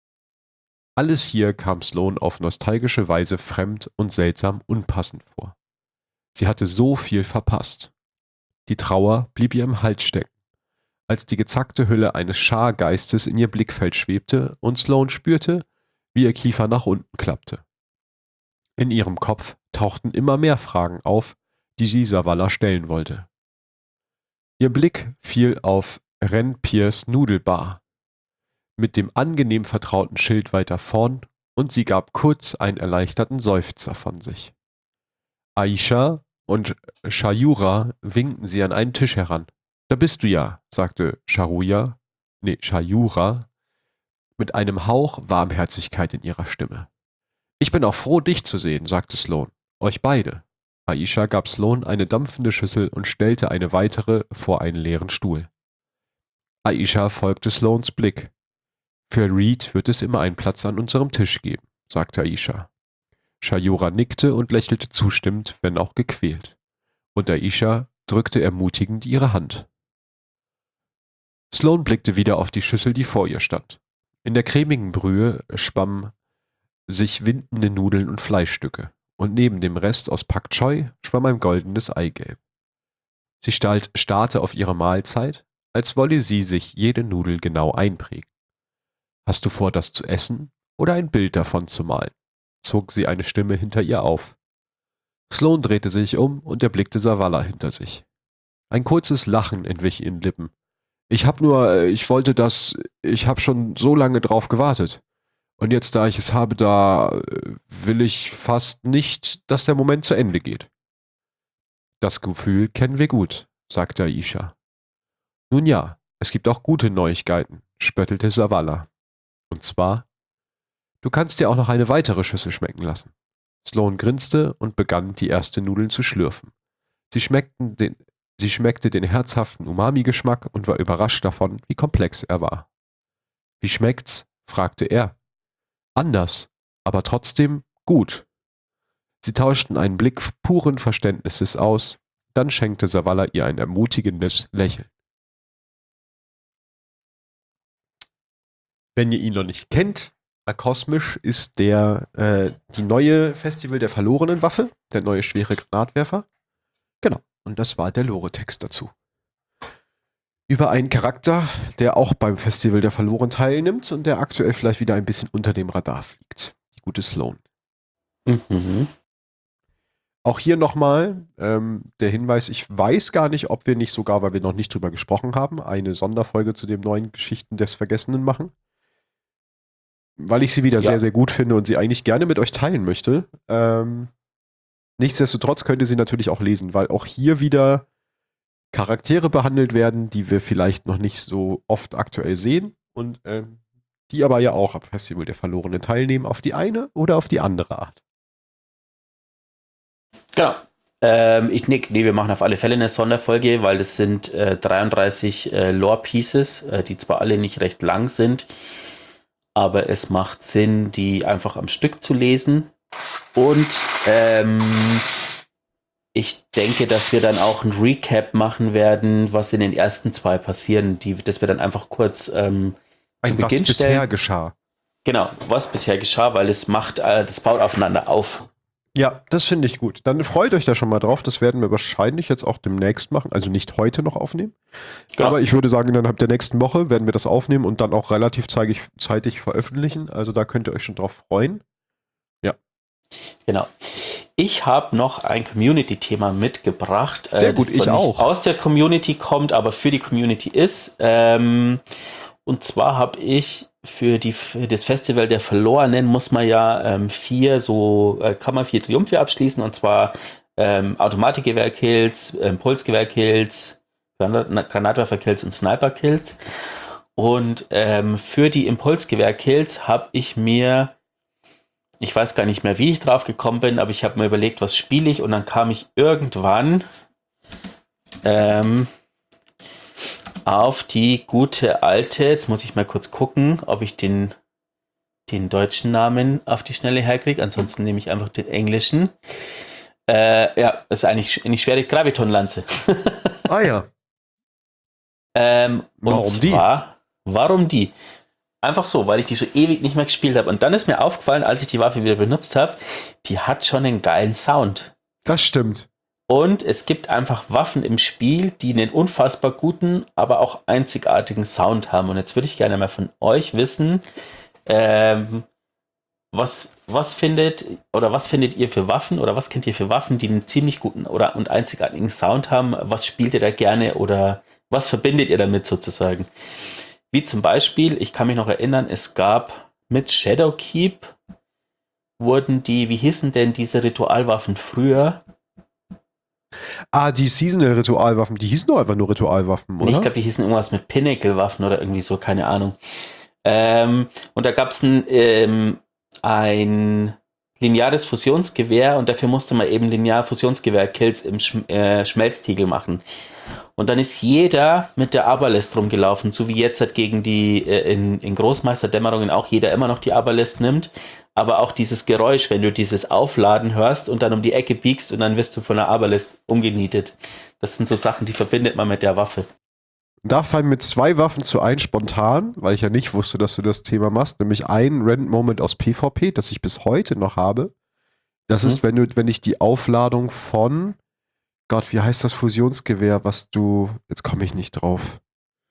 Alles hier kam Sloan auf nostalgische Weise fremd und seltsam unpassend vor. Sie hatte so viel verpasst. Die Trauer blieb ihr im Hals stecken, als die gezackte Hülle eines Schargeistes in ihr Blickfeld schwebte und Sloan spürte, wie ihr Kiefer nach unten klappte. In ihrem Kopf tauchten immer mehr Fragen auf, die sie Zavala stellen wollte. Ihr Blick fiel auf Renpiers Nudelbar mit dem angenehm vertrauten Schild weiter vorn und sie gab kurz einen erleichterten Seufzer von sich. Aisha und Shayura winkten sie an einen Tisch heran. »Da bist du ja«, sagte Sharuya, nee, Shayura, mit einem Hauch Warmherzigkeit in ihrer Stimme. »Ich bin auch froh, dich zu sehen«, sagte Sloan. »Euch beide.« Aisha gab Sloan eine dampfende Schüssel und stellte eine weitere vor einen leeren Stuhl. Aisha folgte Sloans Blick. »Für Reed wird es immer einen Platz an unserem Tisch geben«, sagte Aisha. Shayura nickte und lächelte zustimmend, wenn auch gequält. Und Aisha drückte ermutigend ihre Hand. Sloan blickte wieder auf die Schüssel, die vor ihr stand. In der cremigen Brühe schwammen sich windende Nudeln und Fleischstücke, und neben dem Rest aus Pak Choi schwamm ein goldenes Eigelb. Sie starrte auf ihre Mahlzeit, als wolle sie sich jede Nudel genau einprägen. »Hast du vor, das zu essen oder ein Bild davon zu malen?« zog sie eine Stimme hinter ihr auf. Sloan drehte sich um und erblickte Zavala hinter sich. Ein kurzes Lachen entwich ihren Lippen. »Ich hab nur, ich wollte das, ich hab schon so lange drauf gewartet. Und jetzt, da ich es habe, da will ich fast nicht, dass der Moment zu Ende geht.« »Das Gefühl kennen wir gut«, sagte Aisha. »Nun ja, es gibt auch gute Neuigkeiten«, spöttelte Zavala. »Und zwar, du kannst dir auch noch eine weitere Schüssel schmecken lassen.« Sloan grinste und begann, die erste Nudel zu schlürfen. Sie schmeckten den, sie schmeckte den herzhaften Umami-Geschmack und war überrascht davon, wie komplex er war. »Wie schmeckt's?«, fragte er. »Anders, aber trotzdem gut.« Sie tauschten einen Blick puren Verständnisses aus, dann schenkte Zavala ihr ein ermutigendes Lächeln. Wenn ihr ihn noch nicht kennt, Akosmisch ist der, äh, die neue Festival der verlorenen Waffe, der neue schwere Granatwerfer. Genau. Und das war der Lore-Text dazu. Über einen Charakter, der auch beim Festival der Verloren teilnimmt und der aktuell vielleicht wieder ein bisschen unter dem Radar fliegt. Die gute Sloan. Mhm. Auch hier nochmal ähm, der Hinweis, ich weiß gar nicht, ob wir nicht sogar, weil wir noch nicht drüber gesprochen haben, eine Sonderfolge zu den neuen Geschichten des Vergessenen machen. Weil ich sie wieder Ja. sehr, sehr gut finde und sie eigentlich gerne mit euch teilen möchte. Ähm, nichtsdestotrotz könnt ihr sie natürlich auch lesen, weil auch hier wieder Charaktere behandelt werden, die wir vielleicht noch nicht so oft aktuell sehen und ähm, die aber ja auch am Festival der Verlorenen teilnehmen, auf die eine oder auf die andere Art. Genau. Ähm, ich nick, nee, wir machen auf alle Fälle eine Sonderfolge, weil das sind äh, dreiunddreißig äh, Lore-Pieces, äh, die zwar alle nicht recht lang sind, aber es macht Sinn, die einfach am Stück zu lesen. Und ähm, ich denke, dass wir dann auch ein Recap machen werden, was in den ersten zwei passieren, die, dass wir dann einfach kurz ähm, zu Ein Beginn was stellen. bisher geschah. Genau, was bisher geschah, weil es macht, äh, das baut aufeinander auf. Ja, das finde ich gut. Dann freut euch da schon mal drauf. Das werden wir wahrscheinlich jetzt auch demnächst machen. Also nicht heute noch aufnehmen. Genau. Aber ich würde sagen, innerhalb der nächsten Woche werden wir das aufnehmen und dann auch relativ zeitig, zeitig veröffentlichen. Also da könnt ihr euch schon drauf freuen. Ja. Genau. Ich habe noch ein Community-Thema mitgebracht. Sehr äh, gut, das zwar ich nicht auch. aus der Community kommt, aber für die Community ist. Ähm, und zwar habe ich für, die, für das Festival der Verlorenen muss man ja ähm, vier so, äh, kann man vier Triumphe abschließen, und zwar ähm, Automatikgewehr-Kills, Impulsgewehr-Kills, Granat- Granatwerfer-Kills und Sniper-Kills. Und ähm, für die Impulsgewehr-Kills habe ich mir, ich weiß gar nicht mehr, wie ich drauf gekommen bin, aber ich habe mir überlegt, was spiele ich, und dann kam ich irgendwann ähm, auf die gute alte, jetzt muss ich mal kurz gucken, ob ich den, den deutschen Namen auf die Schnelle herkriege, ansonsten nehme ich einfach den englischen. Äh, ja, das ist eigentlich eine schwere Graviton-Lanze. Ah ja. ähm, Warum und die? zwar, warum die? Einfach so, weil ich die schon ewig nicht mehr gespielt habe. Und dann ist mir aufgefallen, als ich die Waffe wieder benutzt habe, die hat schon einen geilen Sound. Das stimmt. Und es gibt einfach Waffen im Spiel, die einen unfassbar guten, aber auch einzigartigen Sound haben. Und jetzt würde ich gerne mal von euch wissen, ähm, was, was findet oder was findet ihr für Waffen oder was kennt ihr für Waffen, die einen ziemlich guten oder und einzigartigen Sound haben? Was spielt ihr da gerne oder was verbindet ihr damit sozusagen? Wie zum Beispiel, ich kann mich noch erinnern, es gab mit Shadowkeep wurden die, wie hießen denn diese Ritualwaffen früher? Ah, die Seasonal-Ritualwaffen, die hießen doch einfach nur Ritualwaffen, oder? Nee, ich glaube, die hießen irgendwas mit Pinnacle-Waffen oder irgendwie so, keine Ahnung. Ähm, und da gab es ein, ähm, ein lineares Fusionsgewehr und dafür musste man eben Linear-Fusionsgewehr-Kills im Sch äh, Schmelztiegel machen. Und dann ist jeder mit der Abalest rumgelaufen, so wie jetzt halt gegen die, äh, in, in Großmeisterdämmerungen auch jeder immer noch die Abalest nimmt. Aber auch dieses Geräusch, wenn du dieses Aufladen hörst und dann um die Ecke biegst und dann wirst du von der Abalest umgenietet. Das sind so Sachen, die verbindet man mit der Waffe. Da fallen mir zwei Waffen zu ein, spontan, weil ich ja nicht wusste, dass du das Thema machst, nämlich ein Random Moment aus PvP, das ich bis heute noch habe. Das Mhm. ist, wenn du, wenn ich die Aufladung von, Gott, wie heißt das Fusionsgewehr, was du, jetzt komme ich nicht drauf.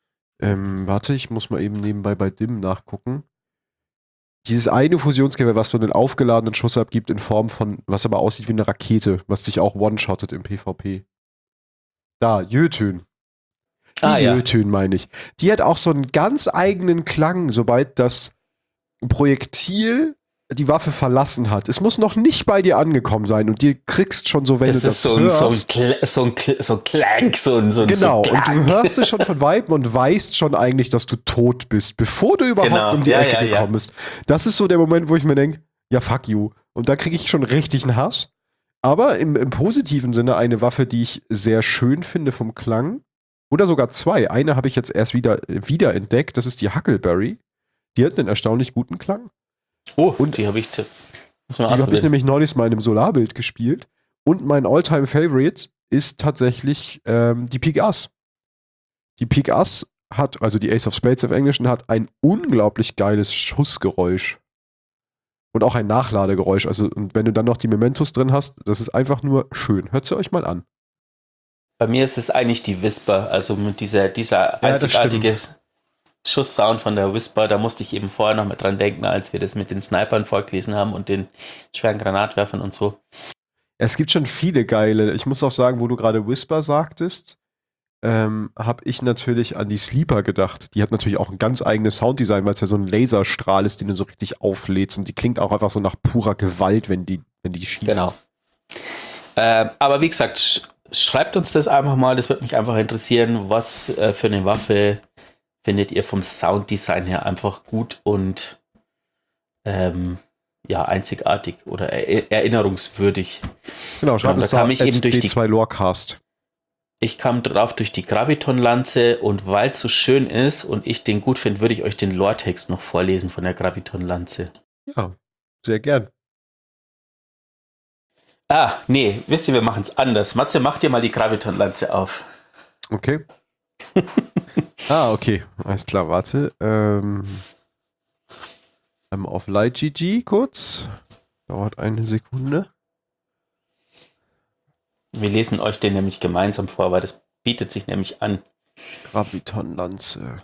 Ähm, warte, ich muss mal eben nebenbei bei Dim nachgucken. Dieses eine Fusionsgewehr, was so einen aufgeladenen Schuss abgibt in Form von, was aber aussieht wie eine Rakete, was dich auch one-shottet im PvP. Da, Jötün. Die Ah, ja. Jötün, meine ich. Die hat auch so einen ganz eigenen Klang, sobald das Projektil die Waffe verlassen hat. Es muss noch nicht bei dir angekommen sein und du kriegst schon so, wenn Das du ist das so ein, so ein, hörst. Kl so ein, Kl so ein Clank, so ein, so ein Genau, so ein und du hörst es schon von Weitem und weißt schon eigentlich, dass du tot bist, bevor du überhaupt Genau, um die ja, Ecke ja, ja. gekommen bist. Das ist so der Moment, wo ich mir denke, ja, fuck you. Und da kriege ich schon richtig einen Hass. Aber im, im positiven Sinne eine Waffe, die ich sehr schön finde vom Klang. Oder sogar zwei. Eine habe ich jetzt erst wieder, wieder entdeckt. Das ist die Huckleberry. Die hat einen erstaunlich guten Klang. Oh, Und die habe ich, muss man Die habe ich ausprobieren. nämlich neulich mal in einem Solarbild gespielt. Und mein All-Time-Favorite ist tatsächlich ähm, die Pegasus. Die Pegasus hat, also die Ace of Spades im Englischen, hat ein unglaublich geiles Schussgeräusch. Und auch ein Nachladegeräusch. Also, und wenn du dann noch die Mementos drin hast, das ist einfach nur schön. Hört sie euch mal an. Bei mir ist es eigentlich die Whisper, also mit dieser, dieser Ja, das einzigartige stimmt. Schusssound von der Whisper, da musste ich eben vorher noch mit dran denken, als wir das mit den Snipern vorgelesen haben und den schweren Granatwerfern und so. Es gibt schon viele geile. Ich muss auch sagen, wo du gerade Whisper sagtest, ähm, habe ich natürlich an die Sleeper gedacht. Die hat natürlich auch ein ganz eigenes Sounddesign, weil es ja so ein Laserstrahl ist, den du so richtig auflädst. Und die klingt auch einfach so nach purer Gewalt, wenn die, wenn die schießt. Genau. Ähm, aber wie gesagt, sch schreibt uns das einfach mal, das würde mich einfach interessieren, was äh, für eine Waffe findet ihr vom Sounddesign her einfach gut und ähm, ja, einzigartig oder er erinnerungswürdig. Genau, schreibt Ähm, da uns da kam ich eben durch D die, zwei Lorecast. ich kam drauf durch die Graviton-Lanze und weil es so schön ist und ich den gut finde, würde ich euch den Lore-Text noch vorlesen von der Graviton-Lanze. Ja, sehr gern. Ah, nee, wisst ihr, wir machen es anders. Matze, mach dir mal die Graviton-Lanze auf. Okay. Ah, okay. Alles klar, warte. Ähm, einmal auf LightGG kurz. Dauert eine Sekunde. Wir lesen euch den nämlich gemeinsam vor, weil das bietet sich nämlich an. Graviton-Lanze.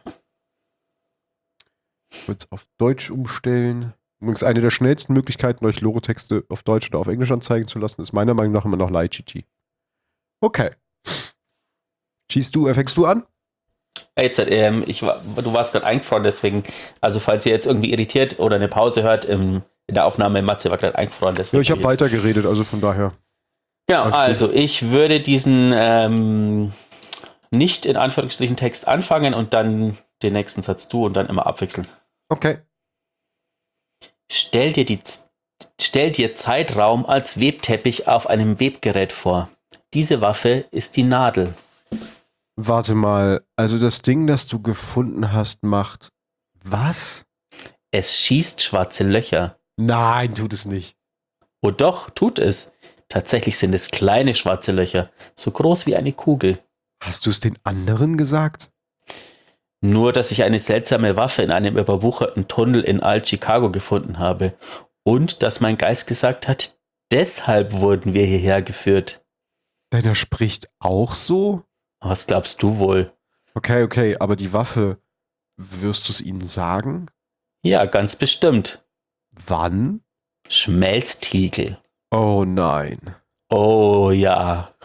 Kurz auf Deutsch umstellen. Übrigens eine der schnellsten Möglichkeiten, euch Lore-Texte auf Deutsch oder auf Englisch anzeigen zu lassen, ist meiner Meinung nach immer noch LightGG. Okay. Schießt du, äh, fängst du an? Hey, jetzt, ähm, ich war, du warst gerade eingefroren, deswegen, also falls ihr jetzt irgendwie irritiert oder eine Pause hört, im, in der Aufnahme, Matze war gerade eingefroren, deswegen. Ja, ich habe weiter geredet, also von daher. Genau, Alles also ich würde diesen ähm, nicht in Anführungsstrichen Text anfangen und dann den nächsten Satz du und dann immer abwechseln. Okay. Stell dir, die, stell dir Zeitraum als Webteppich auf einem Webgerät vor. Diese Waffe ist die Nadel. Warte mal, also das Ding, das du gefunden hast, macht was? Es schießt schwarze Löcher. Nein, tut es nicht. Oh doch, tut es. Tatsächlich sind es kleine schwarze Löcher, so groß wie eine Kugel. Hast du es den anderen gesagt? Nur, dass ich eine seltsame Waffe in einem überwucherten Tunnel in Alt-Chicago gefunden habe. Und dass mein Geist gesagt hat, deshalb wurden wir hierher geführt. Deiner spricht auch so? Was glaubst du wohl? Okay, okay, aber die Waffe, wirst du es ihnen sagen? Ja, ganz bestimmt. Wann? Schmelztiegel. Oh nein. Oh ja.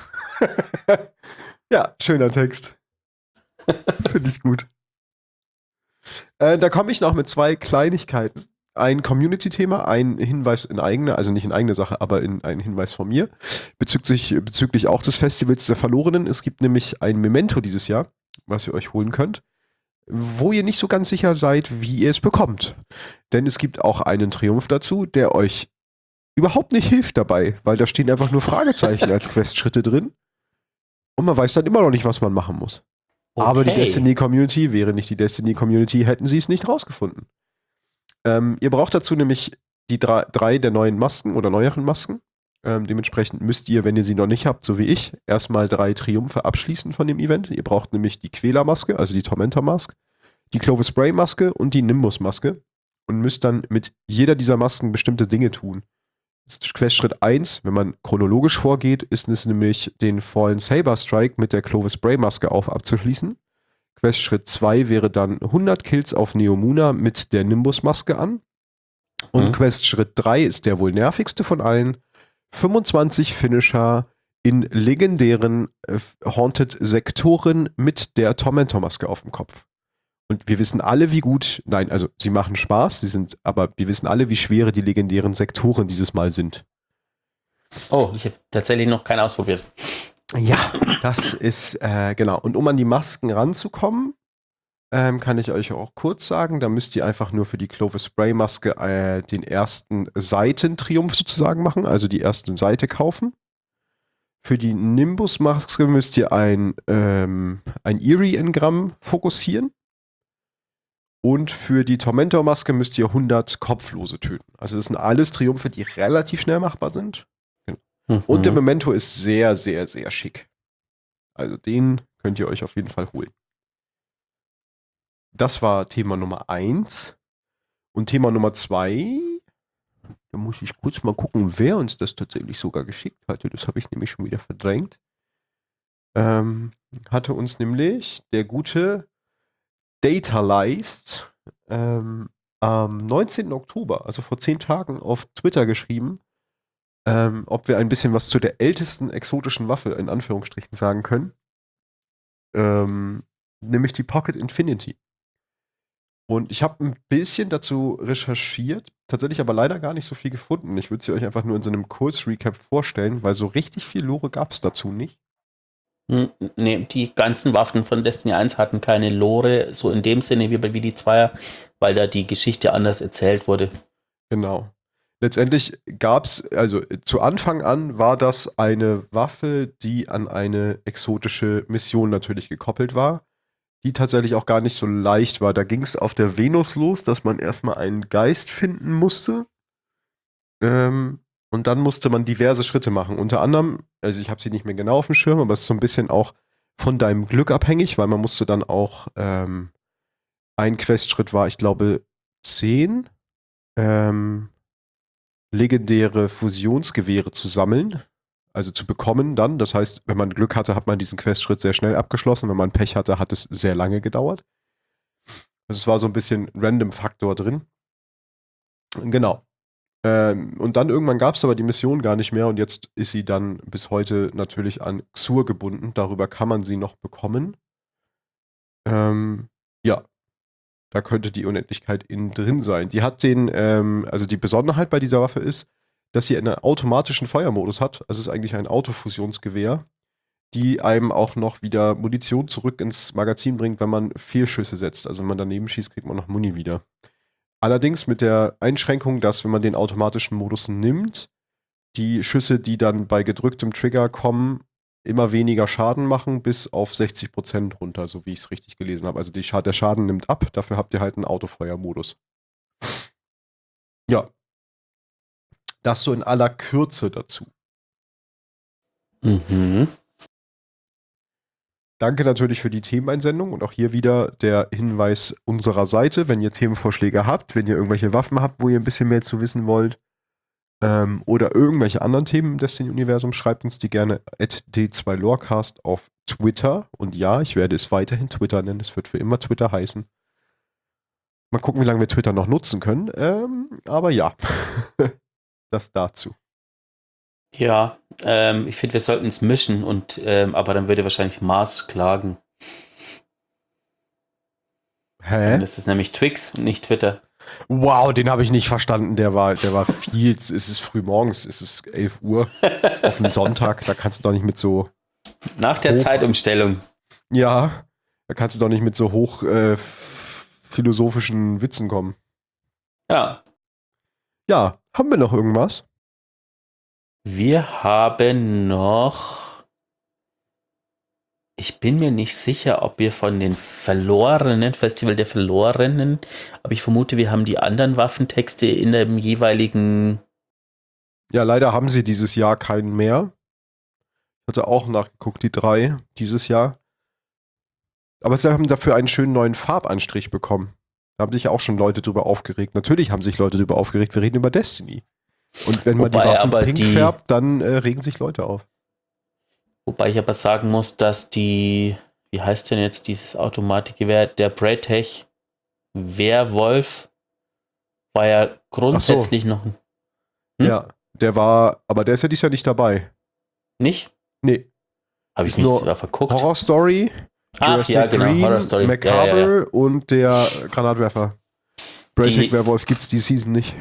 Ja, schöner Text. Finde ich gut. Äh, da komme ich noch mit zwei Kleinigkeiten. Ein Community-Thema, ein Hinweis in eigene, also nicht in eigene Sache, aber in ein Hinweis von mir, bezüglich, bezüglich auch des Festivals der Verlorenen. Es gibt nämlich ein Memento dieses Jahr, was ihr euch holen könnt, wo ihr nicht so ganz sicher seid, wie ihr es bekommt. Denn es gibt auch einen Triumph dazu, der euch überhaupt nicht hilft dabei, weil da stehen einfach nur Fragezeichen als Questschritte drin. Und man weiß dann immer noch nicht, was man machen muss. Okay. Aber die Destiny-Community wäre nicht die Destiny-Community, hätten sie es nicht rausgefunden. Ähm, ihr braucht dazu nämlich die drei, drei der neuen Masken oder neueren Masken. Ähm, dementsprechend müsst ihr, wenn ihr sie noch nicht habt, so wie ich, erstmal drei Triumphe abschließen von dem Event. Ihr braucht nämlich die Quäler-Maske, also die Tormentor-Mask, die Clovis Bray-Maske und die Nimbus-Maske und müsst dann mit jeder dieser Masken bestimmte Dinge tun. Questschritt eins, wenn man chronologisch vorgeht, ist es nämlich, den Fallen Saber Strike mit der Clovis Bray Maske auf abzuschließen. Questschritt zwei wäre dann hundert Kills auf Neomuna mit der Nimbus Maske an. Und Mhm. Questschritt drei ist der wohl nervigste von allen. fünfundzwanzig Finisher in legendären äh, Haunted Sektoren mit der Tormentor Maske auf dem Kopf. Und wir wissen alle, wie gut, nein, also sie machen Spaß, sie sind, aber wir wissen alle, wie schwere die legendären Sektoren dieses Mal sind. Oh, ich habe tatsächlich noch keinen ausprobiert. Ja, das ist, äh, genau. Und um an die Masken ranzukommen, ähm, kann ich euch auch kurz sagen, da müsst ihr einfach nur für die Clovis Spray Maske äh, den ersten Seitentriumph sozusagen machen, also die erste Seite kaufen. Für die Nimbus Maske müsst ihr ein, ähm, ein Eerie-Engramm fokussieren. Und für die Tormentor-Maske müsst ihr hundert Kopflose töten. Also das sind alles Triumphe, die relativ schnell machbar sind. Mhm. Und der Memento ist sehr, sehr, sehr schick. Also den könnt ihr euch auf jeden Fall holen. Das war Thema Nummer eins. Und Thema Nummer zwei, da muss ich kurz mal gucken, wer uns das tatsächlich sogar geschickt hatte. Das habe ich nämlich schon wieder verdrängt. ähm, hatte uns nämlich der gute Dataleist ähm, am neunzehnten Oktober, also vor zehn Tagen, auf Twitter geschrieben, ähm, ob wir ein bisschen was zu der ältesten exotischen Waffe in Anführungsstrichen sagen können. Ähm, nämlich die Pocket Infinity. Und ich habe ein bisschen dazu recherchiert, tatsächlich aber leider gar nicht so viel gefunden. Ich würde sie euch einfach nur in so einem Kurzrecap vorstellen, weil so richtig viel Lore gab es dazu nicht. Hm, nee, die ganzen Waffen von Destiny eins hatten keine Lore, so in dem Sinne wie bei wie die Zweier, weil da die Geschichte anders erzählt wurde. Genau. Letztendlich gab es, also äh, zu Anfang an war das eine Waffe, die an eine exotische Mission natürlich gekoppelt war, die tatsächlich auch gar nicht so leicht war. Da ging es auf der Venus los, dass man erstmal einen Geist finden musste. Ähm, und dann musste man diverse Schritte machen. Unter anderem, also ich habe sie nicht mehr genau auf dem Schirm, aber es ist so ein bisschen auch von deinem Glück abhängig, weil man musste dann auch, ähm, ein Questschritt war, ich glaube, zehn ähm, legendäre Fusionsgewehre zu sammeln, also zu bekommen dann. Das heißt, wenn man Glück hatte, hat man diesen Questschritt sehr schnell abgeschlossen. Wenn man Pech hatte, hat es sehr lange gedauert. Also es war so ein bisschen Random-Faktor drin. Genau. Ähm, und dann irgendwann gab es aber die Mission gar nicht mehr und jetzt ist sie dann bis heute natürlich an Xur gebunden. Darüber kann man sie noch bekommen. Ähm, ja, da könnte die Unendlichkeit innen drin sein. Die hat den, ähm, also die Besonderheit bei dieser Waffe ist, dass sie einen automatischen Feuermodus hat. Also es ist eigentlich ein Autofusionsgewehr, die einem auch noch wieder Munition zurück ins Magazin bringt, wenn man Fehlschüsse setzt. Also wenn man daneben schießt, kriegt man noch Muni wieder. Allerdings mit der Einschränkung, dass wenn man den automatischen Modus nimmt, die Schüsse, die dann bei gedrücktem Trigger kommen, immer weniger Schaden machen, bis auf sechzig Prozent runter, so wie ich es richtig gelesen habe. Also die Scha der Schaden nimmt ab, dafür habt ihr halt einen Autofeuermodus. Ja, das so in aller Kürze dazu. Mhm. Danke natürlich für die Themeneinsendung und auch hier wieder der Hinweis unserer Seite, wenn ihr Themenvorschläge habt, wenn ihr irgendwelche Waffen habt, wo ihr ein bisschen mehr zu wissen wollt, ähm, oder irgendwelche anderen Themen im Destiny-Universum, schreibt uns die gerne at d zwei lorecast auf Twitter. Und ja, ich werde es weiterhin Twitter nennen. Es wird für immer Twitter heißen. Mal gucken, wie lange wir Twitter noch nutzen können. Ähm, aber ja, das dazu. Ja, ähm, ich finde, wir sollten es mischen und ähm, aber dann würde wahrscheinlich Mars klagen. Dann Hä? ist es nämlich Twix und nicht Twitter. Wow, den habe ich nicht verstanden. Der war, der war viel. Es ist früh morgens, es ist elf Uhr auf einen Sonntag. Da kannst du doch nicht mit so Nach der hoch. Zeitumstellung. Ja, da kannst du doch nicht mit so hoch äh, philosophischen Witzen kommen. Ja. Ja, haben wir noch irgendwas? Wir haben noch. Ich bin mir nicht sicher, ob wir von den Verlorenen, Festival der Verlorenen, aber ich vermute, wir haben die anderen Waffentexte in dem jeweiligen. Ja, leider haben sie dieses Jahr keinen mehr. Ich hatte auch nachgeguckt, die drei dieses Jahr. Aber sie haben dafür einen schönen neuen Farbanstrich bekommen. Da haben sich auch schon Leute drüber aufgeregt. Natürlich haben sich Leute drüber aufgeregt. Wir reden über Destiny. Und wenn man die Wobei Waffen aber pink die- färbt, dann äh, regen sich Leute auf. Wobei ich aber sagen muss, dass die, wie heißt denn jetzt dieses Automatikgewehr, der Braytech Werwolf war ja grundsätzlich noch ein- Hm? Ja, der war, aber der ist ja dieses Jahr nicht dabei. nicht? Nee, Habe ich Ist mich nur sogar verguckt? Horror Story, Ach Jurassic ja, genau, Green, Horror Story. Macabre Ja, ja, ja. und der Granatwerfer. Braytech Die- Werwolf gibt's die Season nicht.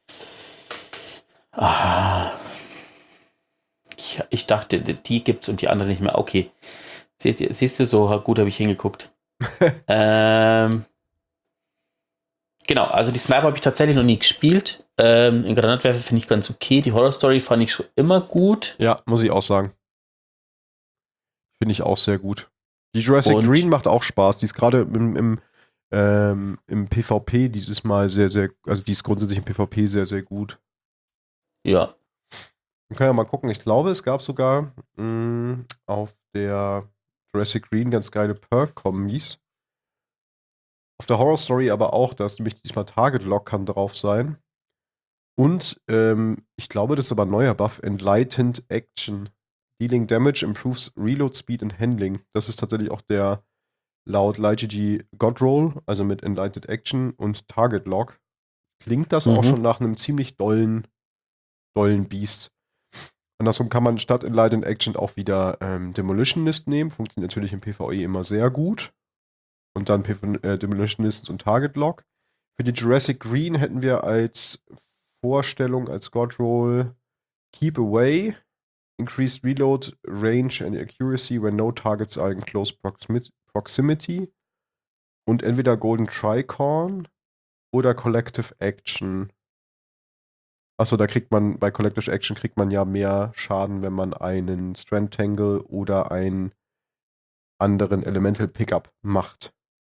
Ah. Ich, ich dachte, die gibt's und die andere nicht mehr. Okay. Seht ihr, siehst du, so gut habe ich hingeguckt. ähm, genau, also die Sniper habe ich tatsächlich noch nie gespielt. Ähm, in Granatwerfer finde ich ganz okay. Die Horror Story fand ich schon immer gut. Ja, muss ich auch sagen. Finde ich auch sehr gut. Die Jurassic Und- Green macht auch Spaß. Die ist gerade im, im, ähm, im PvP dieses Mal sehr, sehr, also die ist grundsätzlich im PvP sehr, sehr gut. Ja, Wir können ja mal gucken. Ich glaube, es gab sogar mh, auf der Jurassic Green ganz geile Perk-Kombis. Auf der Horror Story aber auch, da ist nämlich diesmal Target Lock kann drauf sein. Und ähm, ich glaube, das ist aber ein neuer Buff, Enlightened Action. Dealing Damage improves Reload Speed and Handling. Das ist tatsächlich auch der laut LightGG God Roll, also mit Enlightened Action und Target Lock. Klingt das Mhm. auch schon nach einem ziemlich dollen, dollen Beast. Andersrum kann man statt Enlightened Action auch wieder ähm, Demolitionist nehmen. Funktioniert natürlich im PvE immer sehr gut. Und dann äh, Demolitionist und Target Lock. Für die Jurassic Green hätten wir als Vorstellung, als God Roll Keep Away, Increased Reload, Range and Accuracy when no targets are in close proximity. Und entweder Golden Tricorn oder Collective Action. Achso, da kriegt man, bei Collective Action kriegt man ja mehr Schaden, wenn man einen Strand Tangle oder einen anderen Elemental Pickup macht.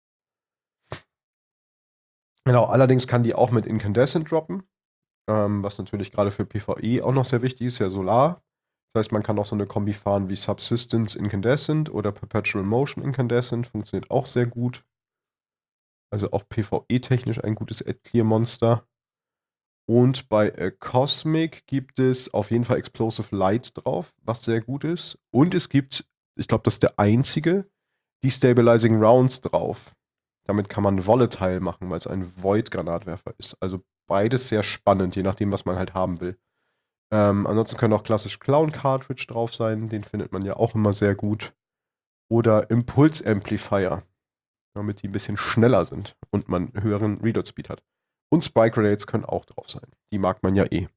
Genau, allerdings kann die auch mit Incandescent droppen, ähm, was natürlich gerade für PvE auch noch sehr wichtig ist, ja Solar. Das heißt, man kann auch so eine Kombi fahren wie Subsistence Incandescent oder Perpetual Motion Incandescent, funktioniert auch sehr gut. Also auch PvE-technisch ein gutes Ad-Clear-Monster. Und bei äh, Cosmic gibt es auf jeden Fall Explosive Light drauf, was sehr gut ist. Und es gibt, ich glaube, das ist der einzige, Destabilizing Rounds drauf. Damit kann man Volatile machen, weil es ein Void-Granatwerfer ist. Also beides sehr spannend, je nachdem, was man halt haben will. Ähm, ansonsten können auch klassisch Clown Cartridge drauf sein, den findet man ja auch immer sehr gut. Oder Impulse Amplifier, damit die ein bisschen schneller sind und man höheren Reload Speed hat. Und Spike Grenades können auch drauf sein. Die mag man ja eh.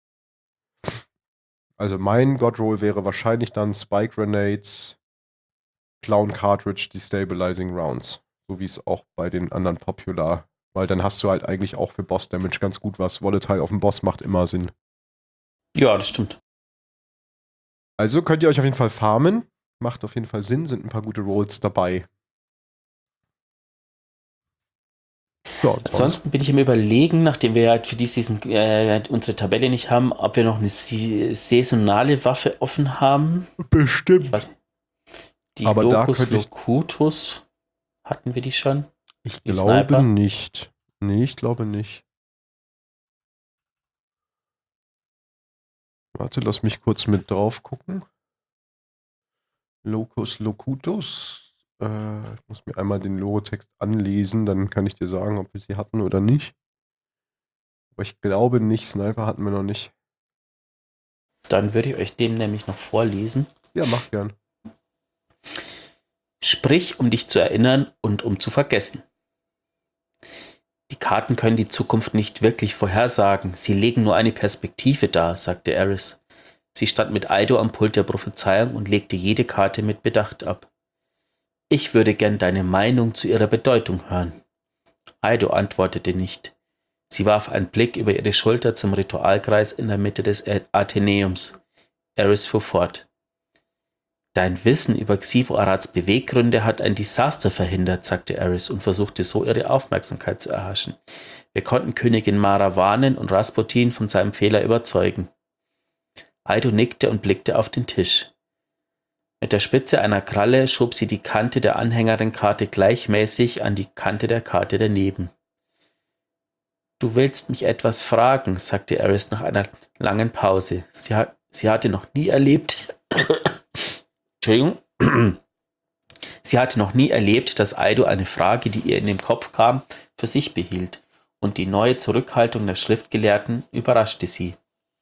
Also mein God Roll wäre wahrscheinlich dann Spike Grenades, Clown Cartridge, Destabilizing Rounds. So wie es auch bei den anderen Popular. Weil dann hast du halt eigentlich auch für Boss Damage ganz gut was. Volatile auf dem Boss macht immer Sinn. Ja, das stimmt. Also könnt ihr euch auf jeden Fall farmen. Macht auf jeden Fall Sinn, sind ein paar gute Rolls dabei. Ja, ansonsten bin ich im Überlegen, nachdem wir halt für die Season äh, unsere Tabelle nicht haben, ob wir noch eine saisonale Waffe offen haben. Bestimmt. Was? Die Aber Locus da könnte ich, Locutus. Hatten wir die schon? Ich die glaube Sniper? nicht. Nee, ich glaube nicht. Warte, lass mich kurz mit drauf gucken. Locus Locutus. Äh, ich muss mir einmal den Logotext anlesen, dann kann ich dir sagen, ob wir sie hatten oder nicht. Aber ich glaube nicht. Sniper hatten wir noch nicht. Dann würde ich euch dem nämlich noch vorlesen. Ja, mach gern. Sprich, um dich zu erinnern und um zu vergessen. Die Karten können die Zukunft nicht wirklich vorhersagen. Sie legen nur eine Perspektive dar, sagte Eris. Sie stand mit Eido am Pult der Prophezeiung und legte jede Karte mit Bedacht ab. Ich würde gern deine Meinung zu ihrer Bedeutung hören. Eido antwortete nicht. Sie warf einen Blick über ihre Schulter zum Ritualkreis in der Mitte des Athenäums. Eris fuhr fort. Dein Wissen über Xivo Arads Beweggründe hat ein Desaster verhindert, sagte Eris und versuchte so ihre Aufmerksamkeit zu erhaschen. Wir konnten Königin Mara warnen und Rasputin von seinem Fehler überzeugen. Eido nickte und blickte auf den Tisch. Mit der Spitze einer Kralle schob sie die Kante der Anhängerin-Karte gleichmäßig an die Kante der Karte daneben. Du willst mich etwas fragen, sagte Eris nach einer langen Pause. Sie, hat, sie hatte noch nie erlebt... Entschuldigung. Sie hatte noch nie erlebt, dass Eido eine Frage, die ihr in den Kopf kam, für sich behielt, und die neue Zurückhaltung der Schriftgelehrten überraschte sie.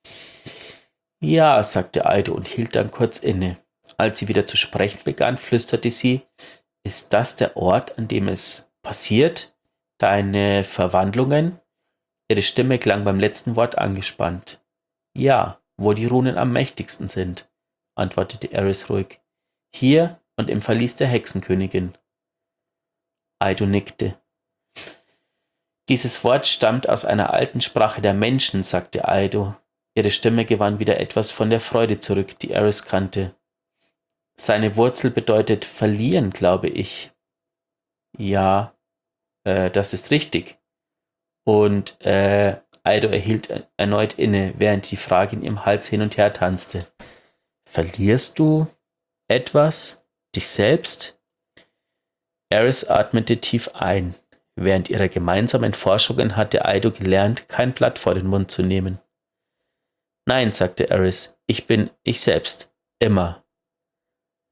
Ja, sagte Eido und hielt dann kurz inne. Als sie wieder zu sprechen begann, flüsterte sie, ist das der Ort, an dem es passiert? Deine Verwandlungen? Ihre Stimme klang beim letzten Wort angespannt. Ja, wo die Runen am mächtigsten sind, antwortete Eris ruhig. Hier und im Verlies der Hexenkönigin. Eido nickte. Dieses Wort stammt aus einer alten Sprache der Menschen, sagte Eido. Ihre Stimme gewann wieder etwas von der Freude zurück, die Eris kannte. Seine Wurzel bedeutet verlieren, glaube ich. Ja, äh, das ist richtig. Und äh, Eido erhielt erneut inne, während die Frage in ihrem Hals hin und her tanzte. Verlierst du etwas? Dich selbst? Eris atmete tief ein. Während ihrer gemeinsamen Forschungen hatte Eido gelernt, kein Blatt vor den Mund zu nehmen. Nein, sagte Eris, ich bin ich selbst. Immer.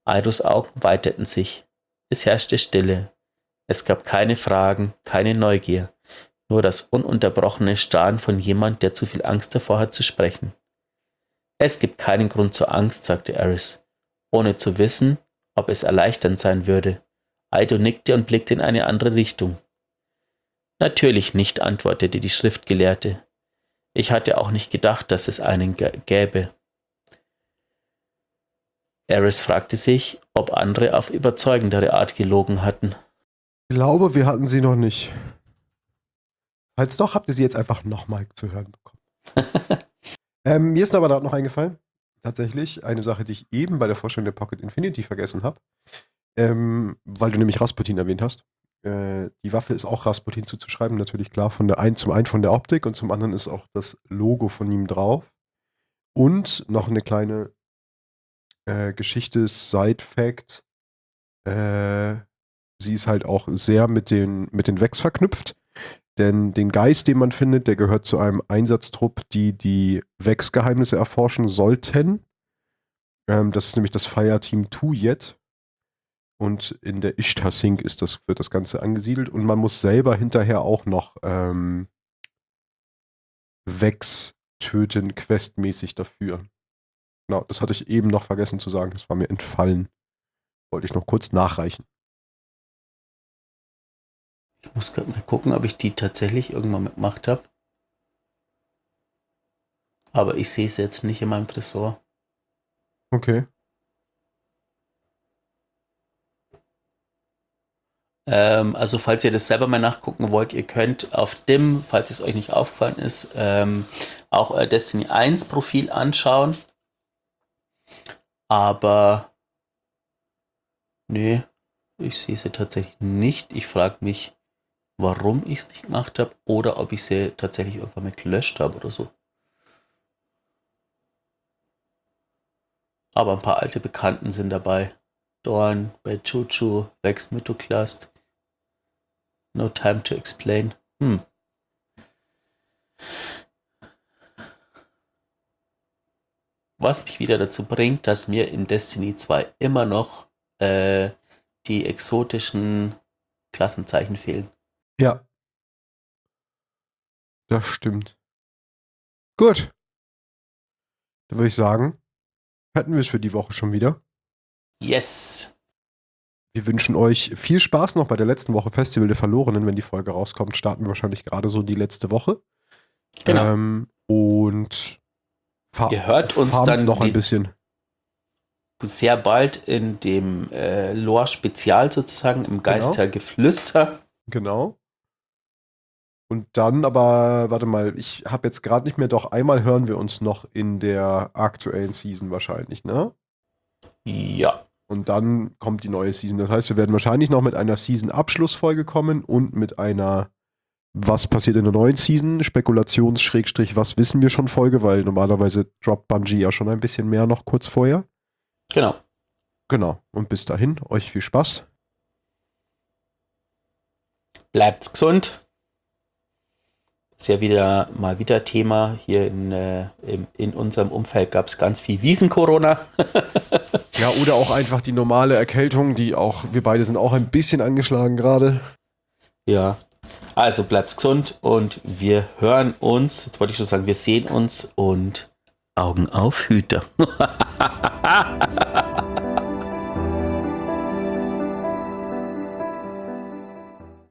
Aidos Augen weiteten sich. Es herrschte Stille. Es gab keine Fragen, keine Neugier, nur das ununterbrochene Starren von jemand, der zu viel Angst davor hat zu sprechen. Es gibt keinen Grund zur Angst, sagte Eris, ohne zu wissen, ob es erleichternd sein würde. Aido nickte und blickte in eine andere Richtung. Natürlich nicht, antwortete die Schriftgelehrte. Ich hatte auch nicht gedacht, dass es einen g- gäbe. Eris fragte sich, ob andere auf überzeugendere Art gelogen hatten. Ich glaube, wir hatten sie noch nicht. Falls doch, habt ihr sie jetzt einfach nochmal zu hören bekommen. ähm, mir ist aber gerade noch eingefallen, tatsächlich, eine Sache, die ich eben bei der Vorstellung der Pocket Infinity vergessen habe, ähm, weil du nämlich Rasputin erwähnt hast. Äh, die Waffe ist auch Rasputin zuzuschreiben, natürlich klar, von der ein, zum einen von der Optik und zum anderen ist auch das Logo von ihm drauf. Und noch eine kleine äh, Geschichte, Side-Fact, äh, sie ist halt auch sehr mit den, mit den Vex verknüpft. Denn den Geist, den man findet, der gehört zu einem Einsatztrupp, die die Vex-Geheimnisse erforschen sollten. Ähm, das ist nämlich das Fireteam Tuyet. Und in der Ishtar-Sink ist das, wird das Ganze angesiedelt. Und man muss selber hinterher auch noch ähm, Vex töten, questmäßig dafür. Genau, das hatte ich eben noch vergessen zu sagen. Das war mir entfallen. Wollte ich noch kurz nachreichen. Ich muss gerade mal gucken, ob ich die tatsächlich irgendwann mitgemacht habe. Aber ich sehe es jetzt nicht in meinem Tresor. Okay. Ähm, also falls ihr das selber mal nachgucken wollt, ihr könnt auf D I M, falls es euch nicht aufgefallen ist, ähm, auch euer Destiny eins Profil anschauen. Aber nee, ich sehe sie tatsächlich nicht. Ich frage mich, warum ich es nicht gemacht habe oder ob ich sie tatsächlich irgendwann mal gelöscht habe oder so. Aber ein paar alte Bekannten sind dabei. Dorn, bei Chuchu, Vex Mythoclast. No time to explain. Hm. Was mich wieder dazu bringt, dass mir in Destiny zwei immer noch äh, die exotischen Klassenzeichen fehlen. Ja. Das stimmt. Gut. Dann würde ich sagen, hätten wir es für die Woche schon wieder. Yes! Wir wünschen euch viel Spaß noch bei der letzten Woche Festival der Verlorenen. Wenn die Folge rauskommt, starten wir wahrscheinlich gerade so die letzte Woche. Genau. Ähm, und fa- Ihr hört uns farmt dann noch die- ein bisschen. Sehr bald in dem äh, Lore-Spezial sozusagen, im Geistergeflüster. Genau. Und dann aber, warte mal, ich habe jetzt gerade nicht mehr, doch einmal hören wir uns noch in der aktuellen Season wahrscheinlich, ne? Ja. Und dann kommt die neue Season. Das heißt, wir werden wahrscheinlich noch mit einer Season-Abschlussfolge kommen und mit einer Was passiert in der neuen Season? Spekulations-, was wissen wir schon Folge, weil normalerweise droppt Bungie ja schon ein bisschen mehr noch kurz vorher. Genau. Genau. Und bis dahin, euch viel Spaß. Bleibt's gesund. Ist ja wieder mal wieder Thema. Hier in, äh, in, in unserem Umfeld gab es ganz viel Wiesen-Corona. Ja, oder auch einfach die normale Erkältung, die auch, wir beide sind auch ein bisschen angeschlagen gerade. Ja. Also bleibt's gesund und wir hören uns. Jetzt wollte ich schon sagen, wir sehen uns und Augen auf, Hüter.